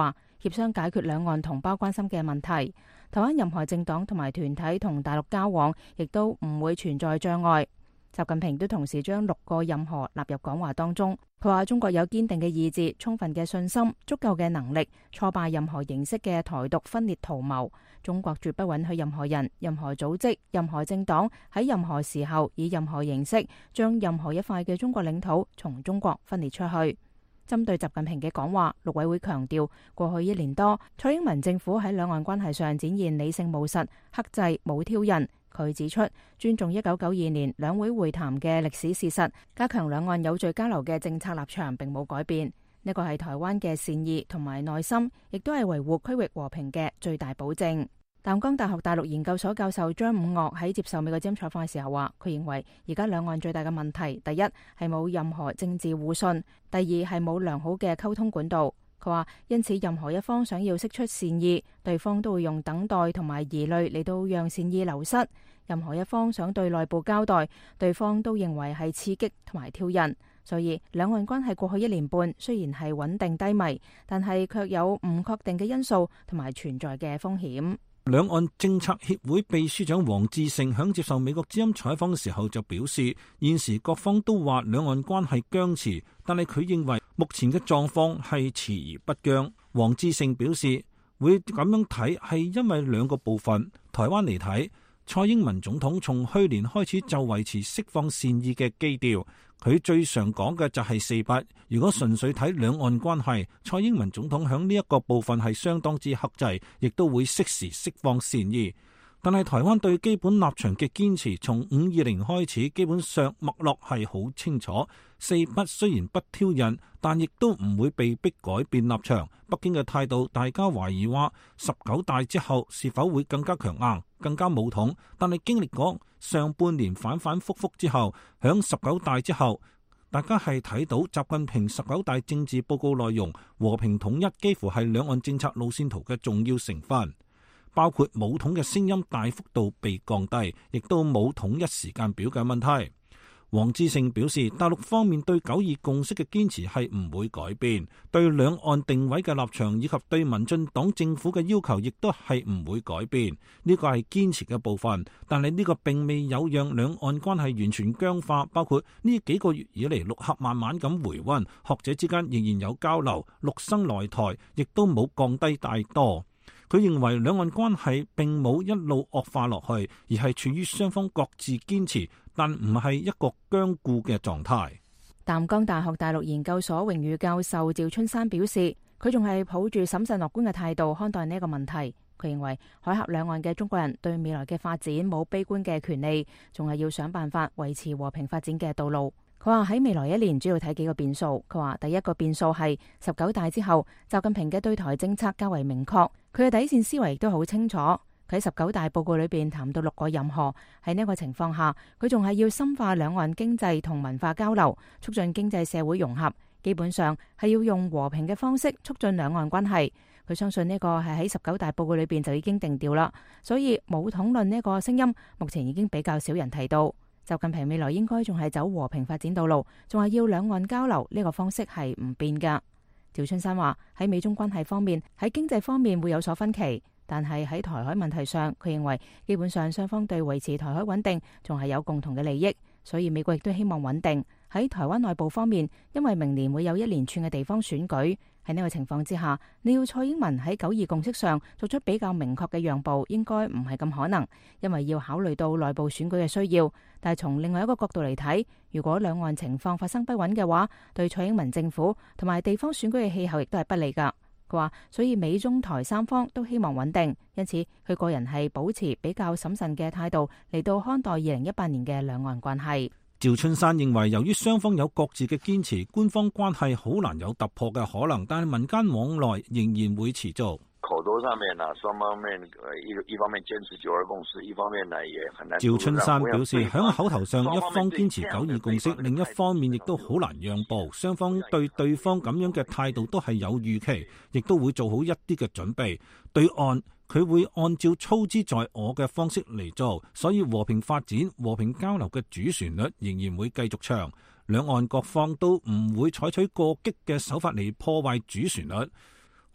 協商解決兩岸同胞關心嘅問題。台灣任何政黨同埋團體同大陸交往，亦都唔會存在障礙。習近平都同時將6個任何納入講話當中。佢話中國有堅定嘅意志、充分嘅信心、足夠嘅能力，挫敗任何形式嘅台獨分裂圖謀。中國絕不允許任何人、任何組織、任何政黨喺任何時候以任何形式將任何一塊嘅中國領土從中國分裂出去。針對習近平嘅講話，陸委會強調，過去1年多，蔡英文政府喺兩岸關係上展現理性務實、克制冇挑釁。佢指出，尊重1992年兩會會談嘅歷史事實，加強兩岸有序交流嘅政策立場並冇改變。呢個係台灣嘅善意同埋耐心，亦都係維護區域和平嘅最大保證。淡江大學大陸研究所教授張五岳喺接受美國之音採訪嘅時候話，佢認為而家兩岸最大嘅問題，第一係冇任何政治互信，第二係冇良好嘅溝通管道。佢話，因此任何一方想要釋出善意，對方都會用等待同埋疑慮嚟到讓善意流失；任何一方想對內部交代，對方都認為係刺激同埋挑釁。所以兩岸關係過去1年半雖然係穩定低迷，但係卻有唔確定嘅因素同埋存在嘅風險。 兩岸政策協會秘書長黃志勝響接受美國之音採訪嘅時候就表示，現時各方都話兩岸關係僵持，但係佢認為目前嘅狀況係遲而不僵。黃志勝表示，會咁樣睇係因為兩個部分。台灣嚟睇，蔡英文總統從去年開始就維持釋放善意嘅基調，佢最常講嘅就係4不。如果純粹睇兩岸關係，蔡英文總統響呢一個部分係相當之克制，亦都會適時釋放善意。但係台灣對基本立場嘅堅持，從520開始，基本上脈絡係好清楚。4不雖然不挑釁，但亦都唔會被逼改變立場。北京嘅態度，大家懷疑話19大之後是否會更加強硬、更加武統。但係經歷過上半年反反复复之後，響19大之後，大家係睇到習近平19大政治報告內容，和平統一幾乎係兩岸政策路線圖嘅重要成分。包括武統嘅聲音大幅度被降低，亦都冇統一時間表嘅問題。黃志勝表示，大陸方面對9·2共識嘅堅持係唔會改變，對兩岸定位嘅立場以及對民進黨政府嘅要求亦都係唔會改變。呢個係堅持嘅部分，但係呢個並未有讓兩岸關係完全僵化。包括呢幾個月以嚟，陸客慢慢咁回溫，學者之間仍然有交流，陸生來台亦都冇降低太多。佢認為兩岸關係並冇一路惡化落去，而係處於雙方各自堅持，但唔係一個僵固嘅狀態。 淡江大學大陸研究所榮譽教授趙春山表示，佢仲係抱住審慎樂觀嘅態度看待呢個問題。佢認為海峽兩岸嘅中國人對未來嘅發展冇悲觀嘅權利，仲係要想辦法維持和平發展嘅道路。佢話喺未來1年主要睇幾個變數。佢話第一個變數係19大之後，習近平嘅對台政策較為明確，佢嘅底線思維亦都好清楚。佢喺19大報告裏邊談到6個任何，喺呢個情況下，佢仲係要深化兩岸經濟同文化交流，促進經濟社會融合，基本上係要用和平嘅方式促進兩岸關係。佢相信呢個係喺19大報告裏邊就已經定調啦，所以武統論呢個聲音目前已經比較少人提到。習近平未來應該仲係走和平發展道路，仲係要兩岸交流，呢個方式係唔變噶。趙春山話喺美中關係方面，喺經濟方面會有所分歧，但係喺台海問題上，佢認為基本上雙方對維持台海穩定仲係有共同嘅利益，所以美國亦都希望穩定。喺台灣內部方面，因為明年會有一連串嘅地方選舉，喺呢個情況之下，你要蔡英文喺9·2共識上做出比較明確嘅讓步，應該唔係咁可能，因為要考慮到內部選舉嘅需要。但係從另外一個角度嚟睇，如果兩岸情況發生不穩嘅話，對蔡英文政府同埋地方選舉嘅氣候亦都係不利噶。佢話，所以美中台三方都希望穩定，因此佢個人係保持比較審慎嘅態度嚟到看待2018年嘅兩岸關係。 趙春山認為，由於雙方有各自嘅堅持，官方關係好難有突破嘅可能，但係民間往來仍然會持續。 口頭上面啊，雙方面一方面堅持9·2共識，一方面呢也很難。 趙春山表示，喺口頭上一方堅持9·2共識，另一方面亦都好難讓步。雙方對對方咁樣嘅態度都係有預期，亦都會做好一啲嘅準備。對岸佢會按照操之在我嘅方式嚟做，所以和平發展、和平交流嘅主旋律仍然會繼續唱。兩岸各方都唔會採取過激嘅手法嚟破壞主旋律。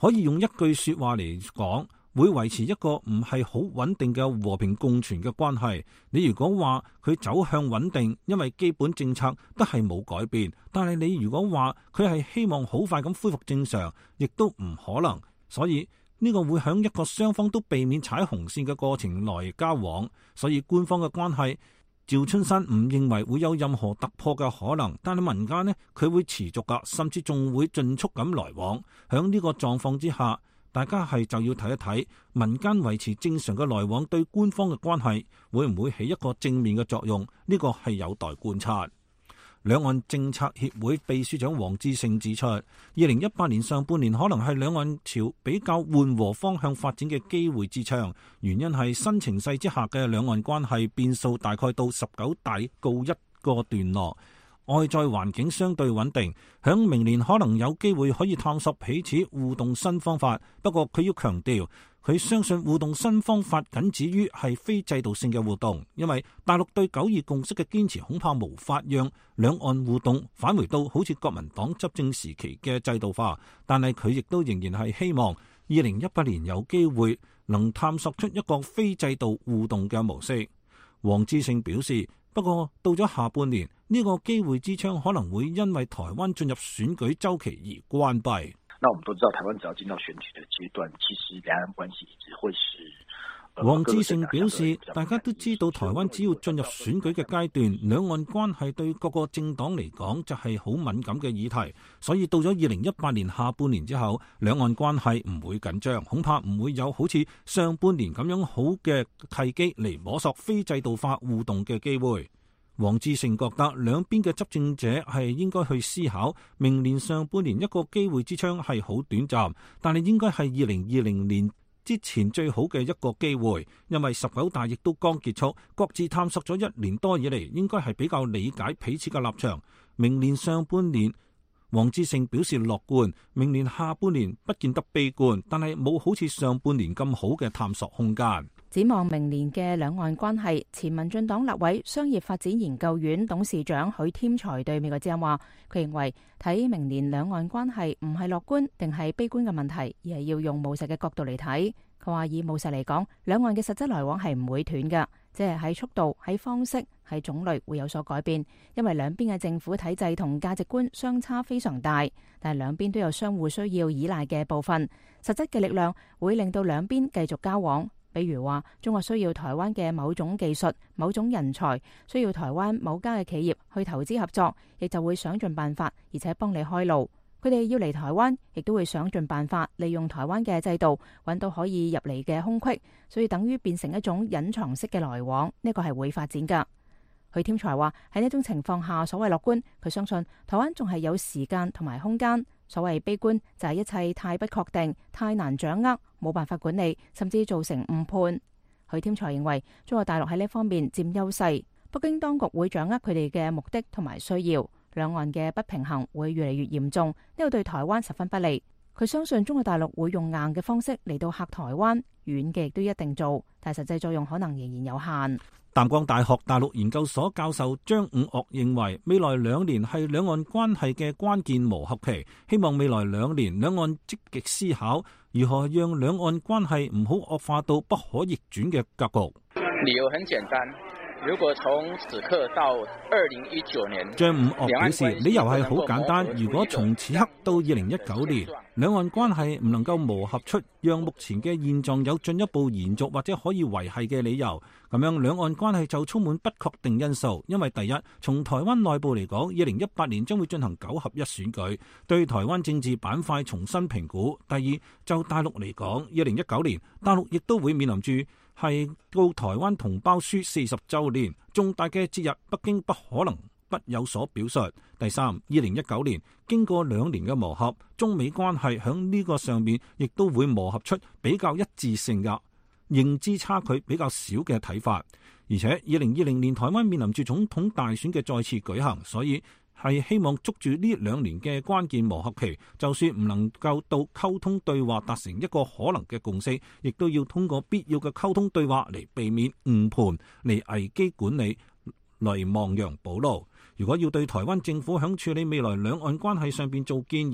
可以用一句說話嚟講，會維持一個唔係好穩定嘅和平共存嘅關係。你如果話佢走向穩定，因為基本政策都係冇改變，但係你如果話佢係希望好快咁恢復正常，亦都唔可能。所以呢個會響一個雙方都避免踩紅線嘅過程內交往。所以官方嘅關係，趙春山唔認為會有任何突破嘅可能，但係民間呢，佢會持續噶，甚至仲會盡速咁來往。響呢個狀況之下，大家係就要睇一睇民間維持正常嘅來往對官方嘅關係會唔會起一個正面嘅作用，呢個係有待觀察。兩岸政策協會秘書長黃志勝指出，2018年上半年可能係兩岸朝比較緩和方向發展嘅機會之窗，原因係新情勢之下嘅兩岸關係變數大概到19大告一個段落，外在環境相對穩定，響明年可能有機會可以探索彼此互動新方法。不過佢要強調，佢相信互動新方法僅止於係非制度性嘅互動，因為大陸對九二共識嘅堅持恐怕無法讓兩岸互動返回到好似國民黨執政時期嘅制度化。但係佢亦都仍然係希望2018年有機會能探索出一個非制度互動嘅模式。黃志勝表示，不過到咗下半年，呢個機會之窗可能會因為台灣進入選舉週期而關閉。 那我們都知道，台灣只要進到選舉的階段，其實兩岸關係一直會是。 黃志勝表示，大家都知道台灣只要進入選舉嘅階段，兩岸關係對各個政黨嚟講就係好敏感嘅議題，所以到咗2018年下半年之後，兩岸關係唔會緊張，恐怕唔會有好似上半年咁樣好嘅契機嚟摸索非制度化互動嘅機會。黃志勝覺得兩邊嘅執政者係應該去思考，明年上半年一個機會之窗係好短暫，但係應該係2020年之前最好嘅一個機會，因為19大亦都剛結束，各自探索咗1年多以嚟，應該係比較理解彼此嘅立場。明年上半年，黃志勝表示樂觀，明年下半年不見得悲觀，但係冇好似上半年咁好嘅探索空間。 展望明年嘅兩岸關係，前民進黨立委商業發展研究院董事長許添財對美國之音話，佢認為睇明年兩岸關係唔係樂觀定係悲觀嘅問題，而係要用務實嘅角度嚟睇。佢話以務實嚟講，兩岸嘅實質來往係唔會斷㗎，即係喺速度、喺方式、喺種類會有所改變，因為兩邊嘅政府體制同價值觀相差非常大，但係兩邊都有相互需要依賴嘅部分，實質嘅力量會令到兩邊繼續交往。比如話，中國需要台灣嘅某種技術、某種人才，需要台灣某家嘅企業去投資合作，亦就會想盡辦法，而且幫你開路。佢哋要嚟台灣，亦都會想盡辦法，利用台灣嘅制度，揾到可以入嚟嘅空隙，所以等於變成一種隱藏式嘅來往，呢個係會發展㗎。許添財話喺呢種情況下，所謂樂觀，佢相信台灣仲係有時間同埋空間。所謂悲觀就係一切太不確定、太難掌握，冇辦法管理，甚至造成誤判。許添財認為中國大陸喺呢方面佔優勢，北京當局會掌握佢哋嘅目的同埋需要，兩岸嘅不平衡會越嚟越嚴重，呢個對台灣十分不利。佢相信中國大陸會用硬嘅方式嚟到嚇台灣，軟嘅亦都一定做，但係實際作用可能仍然有限。 淡江大學大陸研究所教授張五岳認為，未來2年係兩岸關係嘅關鍵磨合期，希望未來2年兩岸積極思考如何讓兩岸關係唔好惡化到不可逆轉嘅格局。 理由很簡單，如果從此刻到2019年， 張五岳表示理由係好簡單，如果從此刻到2019年，兩岸關係唔能夠磨合出讓目前嘅現狀有進一步延續或者可以維繫嘅理由，咁樣兩岸關係就充滿不確定因素。因為第一，從台灣內部嚟講，2018年將會進行9合1選舉，對台灣政治板塊重新評估。第二，就大陸嚟講，2019年大陸亦都會面臨住係告台灣同胞書40週年，重大嘅節日，北京不可能不有所表述。第三，2019年經過2年嘅磨合，中美關係響呢個上面亦都會磨合出比較一致性嘅認知差距比較少嘅睇法。而且2020年台灣面臨住總統大選嘅再次舉行，所以係希望捉住呢2年嘅關鍵磨合期，就算唔能夠到溝通對話達成一個可能嘅共識，亦都要通過必要嘅溝通對話嚟避免誤判，嚟危機管理，嚟亡羊補牢。如果要對台灣政府響處理未來兩岸關係上邊做建議，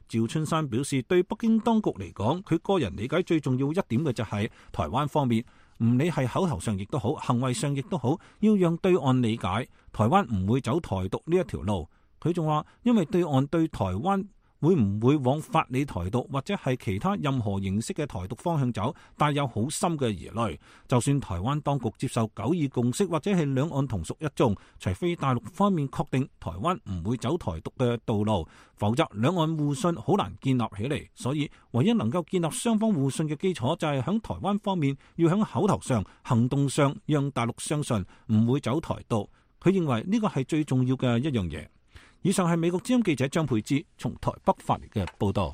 趙春山表示，對北京當局嚟講，佢個人理解最重要一點嘅就係台灣方面，唔理係口頭上亦都好，行為上亦都好，要讓對岸理解台灣唔會走台獨呢一條路。佢仲話，因為對岸對台灣會唔會往法理台獨或者係其他任何形式嘅台獨方向走，帶有好深嘅疑慮。就算台灣當局接受9·2共識或者係兩岸同屬一中，除非大陸方面確定台灣唔會走台獨嘅道路，否則兩岸互信好難建立起嚟。所以唯一能夠建立雙方互信嘅基礎，就係響台灣方面要響口頭上、行動上讓大陸相信唔會走台獨。佢認為呢個係最重要嘅一樣嘢。以上係美國之音記者張佩芝從台北發嚟嘅報道。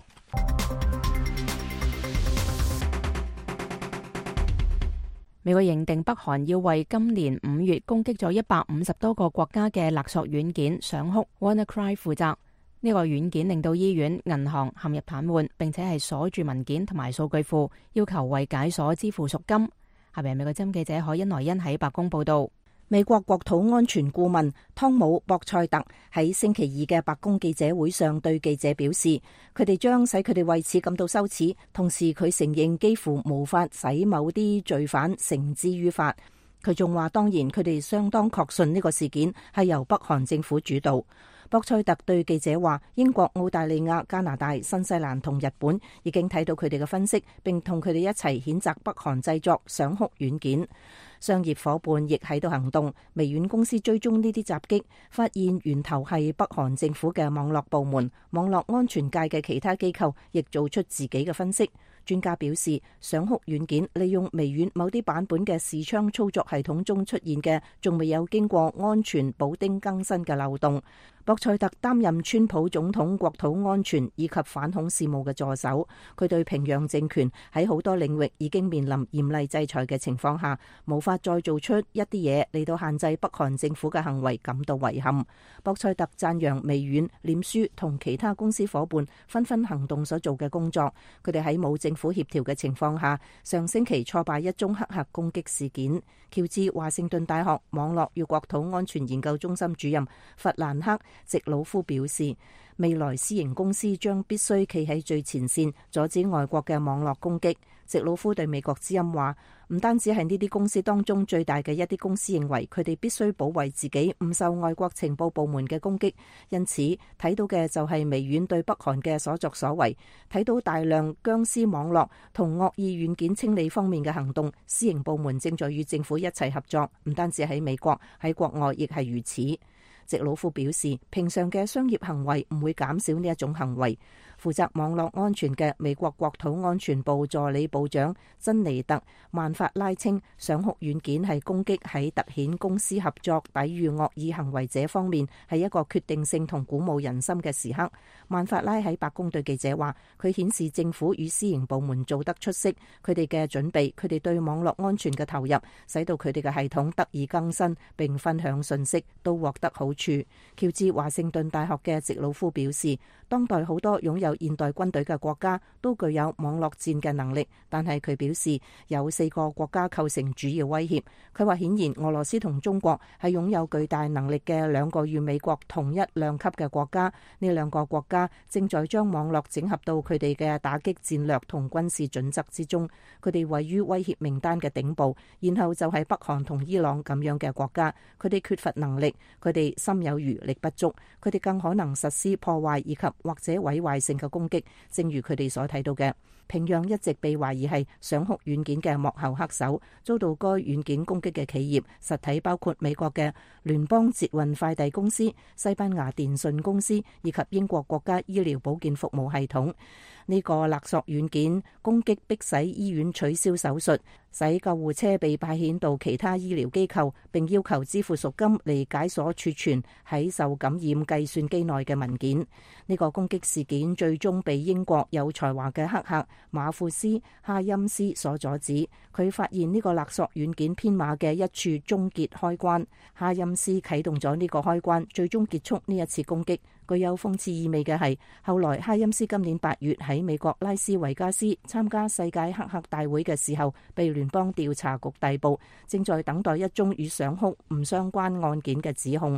美國認定北韓要為今年5月攻擊咗150多個國家嘅勒索軟件想哭 WannaCry 負責。呢個軟件令到醫院、銀行陷入癱瘓，並且係鎖住文件同埋數據庫，要求為解鎖支付贖金。下邊美國之音記者海恩萊恩喺白宮報道。 美國國土安全顧問湯姆·博塞特喺星期二嘅白宮記者會上對記者表示，佢哋將使佢哋為此感到羞恥，同時佢承認幾乎無法使某啲罪犯繩之於法。佢仲話，當然佢哋相當確信呢個事件係由北韓政府主導。博塞特對記者話，英國、澳大利亞、加拿大、新西蘭同日本已經睇到佢哋嘅分析，並同佢哋一齊譴責北韓製作想哭軟件。商業夥伴亦喺度行動，微軟公司追蹤呢啲襲擊，發現源頭係北韓政府嘅網絡部門。網絡安全界嘅其他機構亦做出自己嘅分析。專家表示，想哭軟件利用微軟某啲版本嘅視窗操作系統中出現嘅仲未有經過安全補丁更新嘅漏洞。博塞特擔任川普總統國土安全以及反恐事務嘅助手，佢對平壤政權喺好多領域已經面臨嚴厲制裁嘅情況下，無法再做出一啲嘢嚟到限制北韓政府嘅行為感到遺憾。博塞特讚揚微軟、臉書同其他公司夥伴紛紛行動所做嘅工作，佢哋喺冇政府協調嘅情況下，上星期挫敗一宗黑客攻擊事件。喬治華盛頓大學網絡與國土安全研究中心主任弗蘭克席魯夫表示，未來私營公司將必須企喺最前線，阻止外國嘅網絡攻擊。席魯夫對美國之音話，唔單止係呢啲公司當中最大嘅一啲公司認為佢哋必須保衛自己唔受外國情報部門嘅攻擊，因此睇到嘅就係微軟對北韓嘅所作所為，睇到大量僵屍網絡同惡意軟件清理方面嘅行動，私營部門正在與政府一齊合作，唔單止喺美國，喺國外亦係如此。席魯夫表示，平常嘅商業行為唔會減少呢一種行為。負責網絡安全嘅美國國土安全部助理部長珍妮特·曼法拉稱，想哭軟件係攻擊喺凸顯公司合作抵禦惡意行為者方面係一個決定性同鼓舞人心嘅時刻。曼法拉喺白宮對記者話，佢顯示政府與私營部門做得出色，佢哋嘅準備，佢哋對網絡安全嘅投入，使到佢哋嘅系統得以更新並分享信息，都獲得好處。喬治華盛頓大學嘅席魯夫表示，當代好多擁有現代軍隊嘅國家都具有網絡戰嘅能力，但係佢表示有4個國家構成主要威脅。佢話，顯然俄羅斯同中國係擁有巨大能力嘅2個與美國同一量級嘅國家，呢2個國家正在將網絡整合到佢哋嘅打擊戰略同軍事準則之中，佢哋位於威脅名單嘅頂部，然後就係北韓同伊朗咁樣嘅國家，佢哋缺乏能力，佢哋心有餘力不足，佢哋更可能實施破壞以及或者毀壞性嘅攻擊，正如佢哋所睇到嘅。平壤一直被懷疑係想哭軟件嘅幕後黑手，遭到該軟件攻擊嘅企業實體包括美國嘅聯邦捷運快遞公司、西班牙電信公司以及英國國家醫療保健服務系統。呢個勒索軟件攻擊迫使醫院取消手術，使救護車被派遣到其他醫療機構，並要求支付贖金嚟解鎖儲存喺受感染計算機內嘅文件。呢個攻擊事件最終被英國有才華嘅黑客馬庫斯哈欽斯所阻止。佢發現呢個勒索軟件編碼嘅一處終結開關，哈欽斯啟動咗呢個開關，最終結束呢一次攻擊。具有諷刺意味嘅係，後來哈欽斯今年8月喺美國拉斯維加斯參加世界黑客大會嘅時候，被聯邦調查局逮捕，正在等待一宗與想哭唔相關案件嘅指控。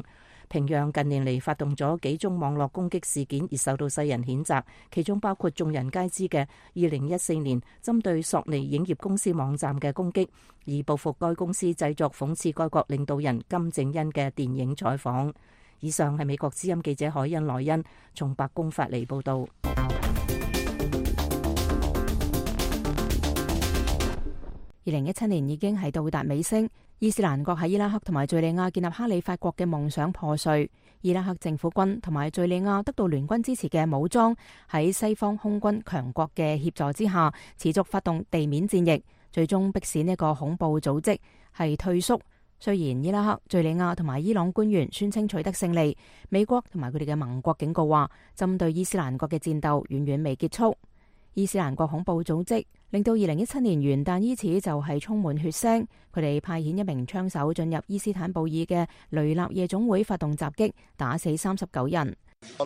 平壤近年嚟發動咗幾宗網絡攻擊事件而受到世人譴責，其中包括眾人皆知嘅2014年針對索尼影業公司網站嘅攻擊，以報復該公司製作諷刺該國領導人金正恩嘅電影採訪。以上係美國之音記者海恩萊恩從白宮發嚟報導。2017年已經係到達尾聲，伊斯蘭國喺伊拉克同埋敘利亞建立哈里發國嘅夢想破碎。伊拉克政府軍同埋敘利亞得到聯軍支持嘅武裝喺西方空軍強國嘅協助之下，持續發動地面戰役，最終迫使呢個恐怖組織係退縮。雖然伊拉克、敘利亞同埋伊朗官員宣稱取得勝利，美國同埋佢哋嘅盟國警告話，針對伊斯蘭國嘅戰鬥遠遠未結束。伊斯蘭國恐怖組織令到2017年元旦伊始就係充滿血腥，佢哋派遣一名槍手進入伊斯坦布爾嘅雷納夜總會發動襲擊，打死39人。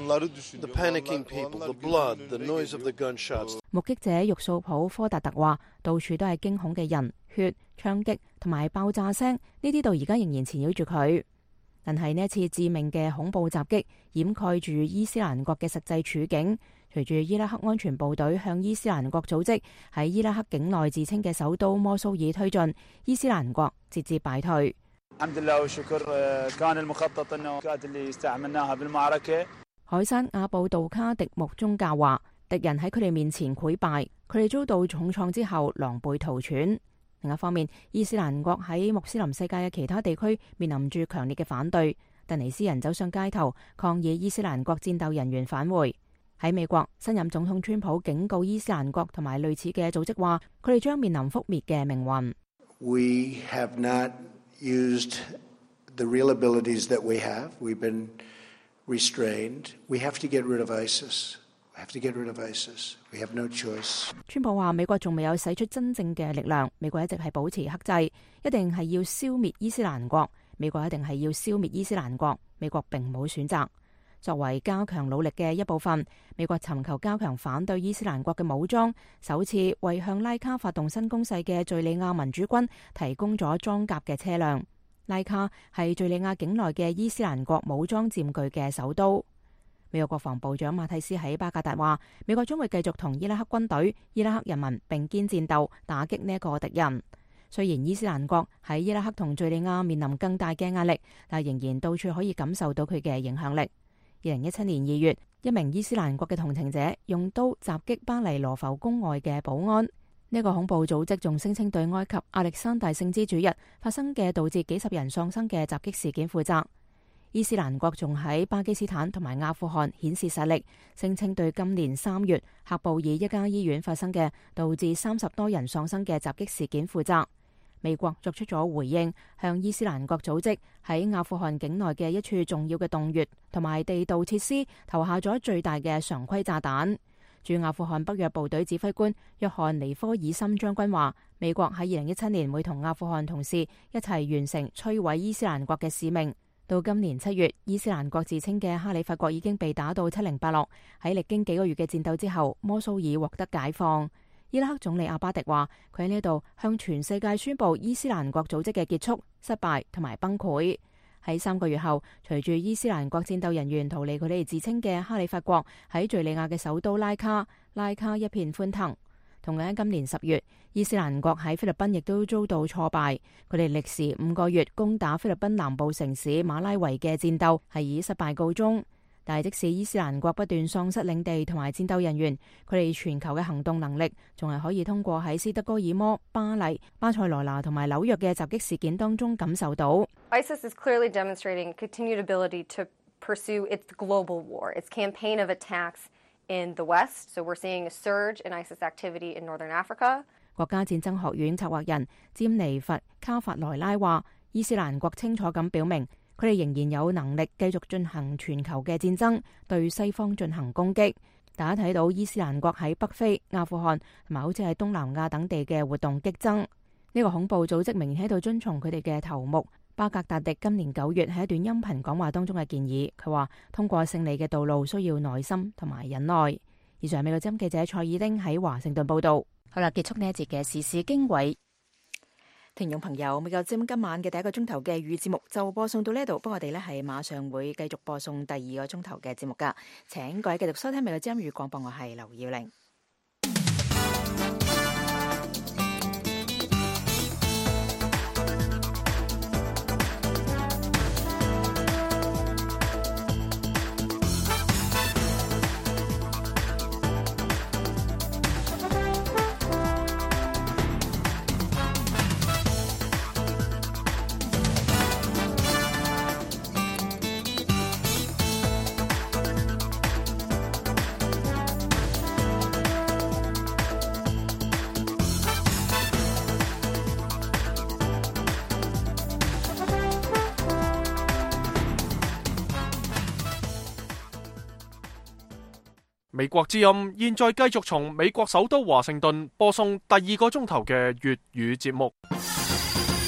目擊者玉素普科達特話，到處都係驚恐嘅人、血、槍擊同埋爆炸聲，呢啲到而家仍然纏繞住佢。但係呢一次致命嘅恐怖襲擊掩蓋住伊斯蘭國嘅實際處境。隨住伊拉克安全部隊向伊斯蘭國組織喺伊拉克境內自稱嘅首都摩蘇爾推進，伊斯蘭國節節敗退。海山阿布杜卡迪木宗教話，敵人喺佢哋面前潰敗，佢哋遭到重創之後狼狽逃竄。另一方面，伊斯蘭國喺穆斯林世界嘅其他地區面臨住強烈嘅反對，突尼斯人走上街頭抗議伊斯蘭國戰鬥人員返回。喺美國，新任總統川普警告伊斯蘭國同埋類似嘅組織話，佢哋將面臨覆滅嘅命運。 We have not used the real abilities that we have. We've been restrained. We have to get rid of ISIS. We have to get rid of ISIS. We have no choice. 川普話：美國仲未有使出真正嘅力量，美國一直係保持克制，一定係要消滅伊斯蘭國。美國一定係要消滅伊斯蘭國，美國並冇選擇。作為加強努力嘅一部分，美國尋求加強反對伊斯蘭國嘅武裝，首次為向拉卡發動新攻勢嘅敘利亞民主軍提供咗裝甲嘅車輛。拉卡係敘利亞境內嘅伊斯蘭國武裝佔據嘅首都。美國國防部長馬蒂斯喺巴格達話，美國將會繼續同伊拉克軍隊、伊拉克人民並肩戰鬥，打擊呢一個敵人。雖然伊斯蘭國喺伊拉克同敘利亞面臨更大嘅壓力，但仍然到處可以感受到佢嘅影響力。2017年2月，一名伊斯蘭國嘅同情者用刀襲擊巴黎羅浮宮外嘅保安。呢個恐怖組織仲聲稱對埃及亞歷山大聖之主日發生嘅導致幾十人喪生嘅襲擊事件負責。伊斯蘭國仲喺巴基斯坦同埋阿富汗顯示實力，聲稱對今年3月喀布爾一家醫院發生嘅導致30多人喪生嘅襲擊事件負責。美國作出咗回應，向伊斯蘭國組織喺阿富汗境內嘅一處重要嘅洞穴同埋地道設施投下咗最大嘅常規炸彈。駐阿富汗北約部隊指揮官約翰尼科爾森將軍話，美國喺2017年會同阿富汗同事一齊完成摧毀伊斯蘭國嘅使命。到今年7月，伊斯蘭國自稱嘅哈里發國已經被打到七零八落。喺歷經幾個月嘅戰鬥之後，摩蘇爾獲得解放。伊拉克總理阿巴迪話，佢喺呢度向全世界宣布伊斯蘭國組織嘅結束、失敗同埋崩潰。喺3個月後，隨住伊斯蘭國戰鬥人員逃離佢哋自稱嘅哈里發國喺敘利亞嘅首都拉卡一片歡騰。同樣喺今年10月，伊斯蘭國喺菲律賓亦都遭到挫敗。佢哋歷時5個月攻打菲律賓南部城市馬拉維嘅戰鬥係以失敗告終。但係即使伊斯蘭國不斷喪失領地同埋戰鬥人員，佢哋全球嘅行動能力仲係可以通過喺斯德哥爾摩、巴黎、巴塞羅那同埋紐約嘅襲擊事件當中感受到。 ISIS is clearly demonstrating continued ability to pursue its global war, its campaign of attacks in the West. So we're seeing a surge in ISIS activity in Northern Africa. 國家戰爭學院策劃人詹尼弗卡法萊拉話，伊斯蘭國清楚咁表明，佢哋仍然有能力繼續進行全球嘅戰爭，對西方進行攻擊。大家睇到伊斯蘭國喺北非、阿富汗同埋好似喺東南亞等地嘅活動激增。呢個恐怖組織明顯喺度遵從佢哋嘅頭目巴格達迪今年9月喺一段音頻講話當中嘅建議。佢話通過勝利嘅道路需要耐心同埋忍耐。以上美國之音記者蔡爾丁喺華盛頓報道。好啦，結束呢一節嘅時事經緯。 聽眾朋友，美國之音今晚嘅第一個鐘頭嘅粵語節目就播送到呢度，不過我哋呢係馬上會繼續播送第二個鐘頭嘅節目噶，請各位繼續收聽美國之音粵語廣播，我係劉耀玲。 美國之音現在繼續從美國首都華盛頓播送第二個鐘頭嘅粵語節目。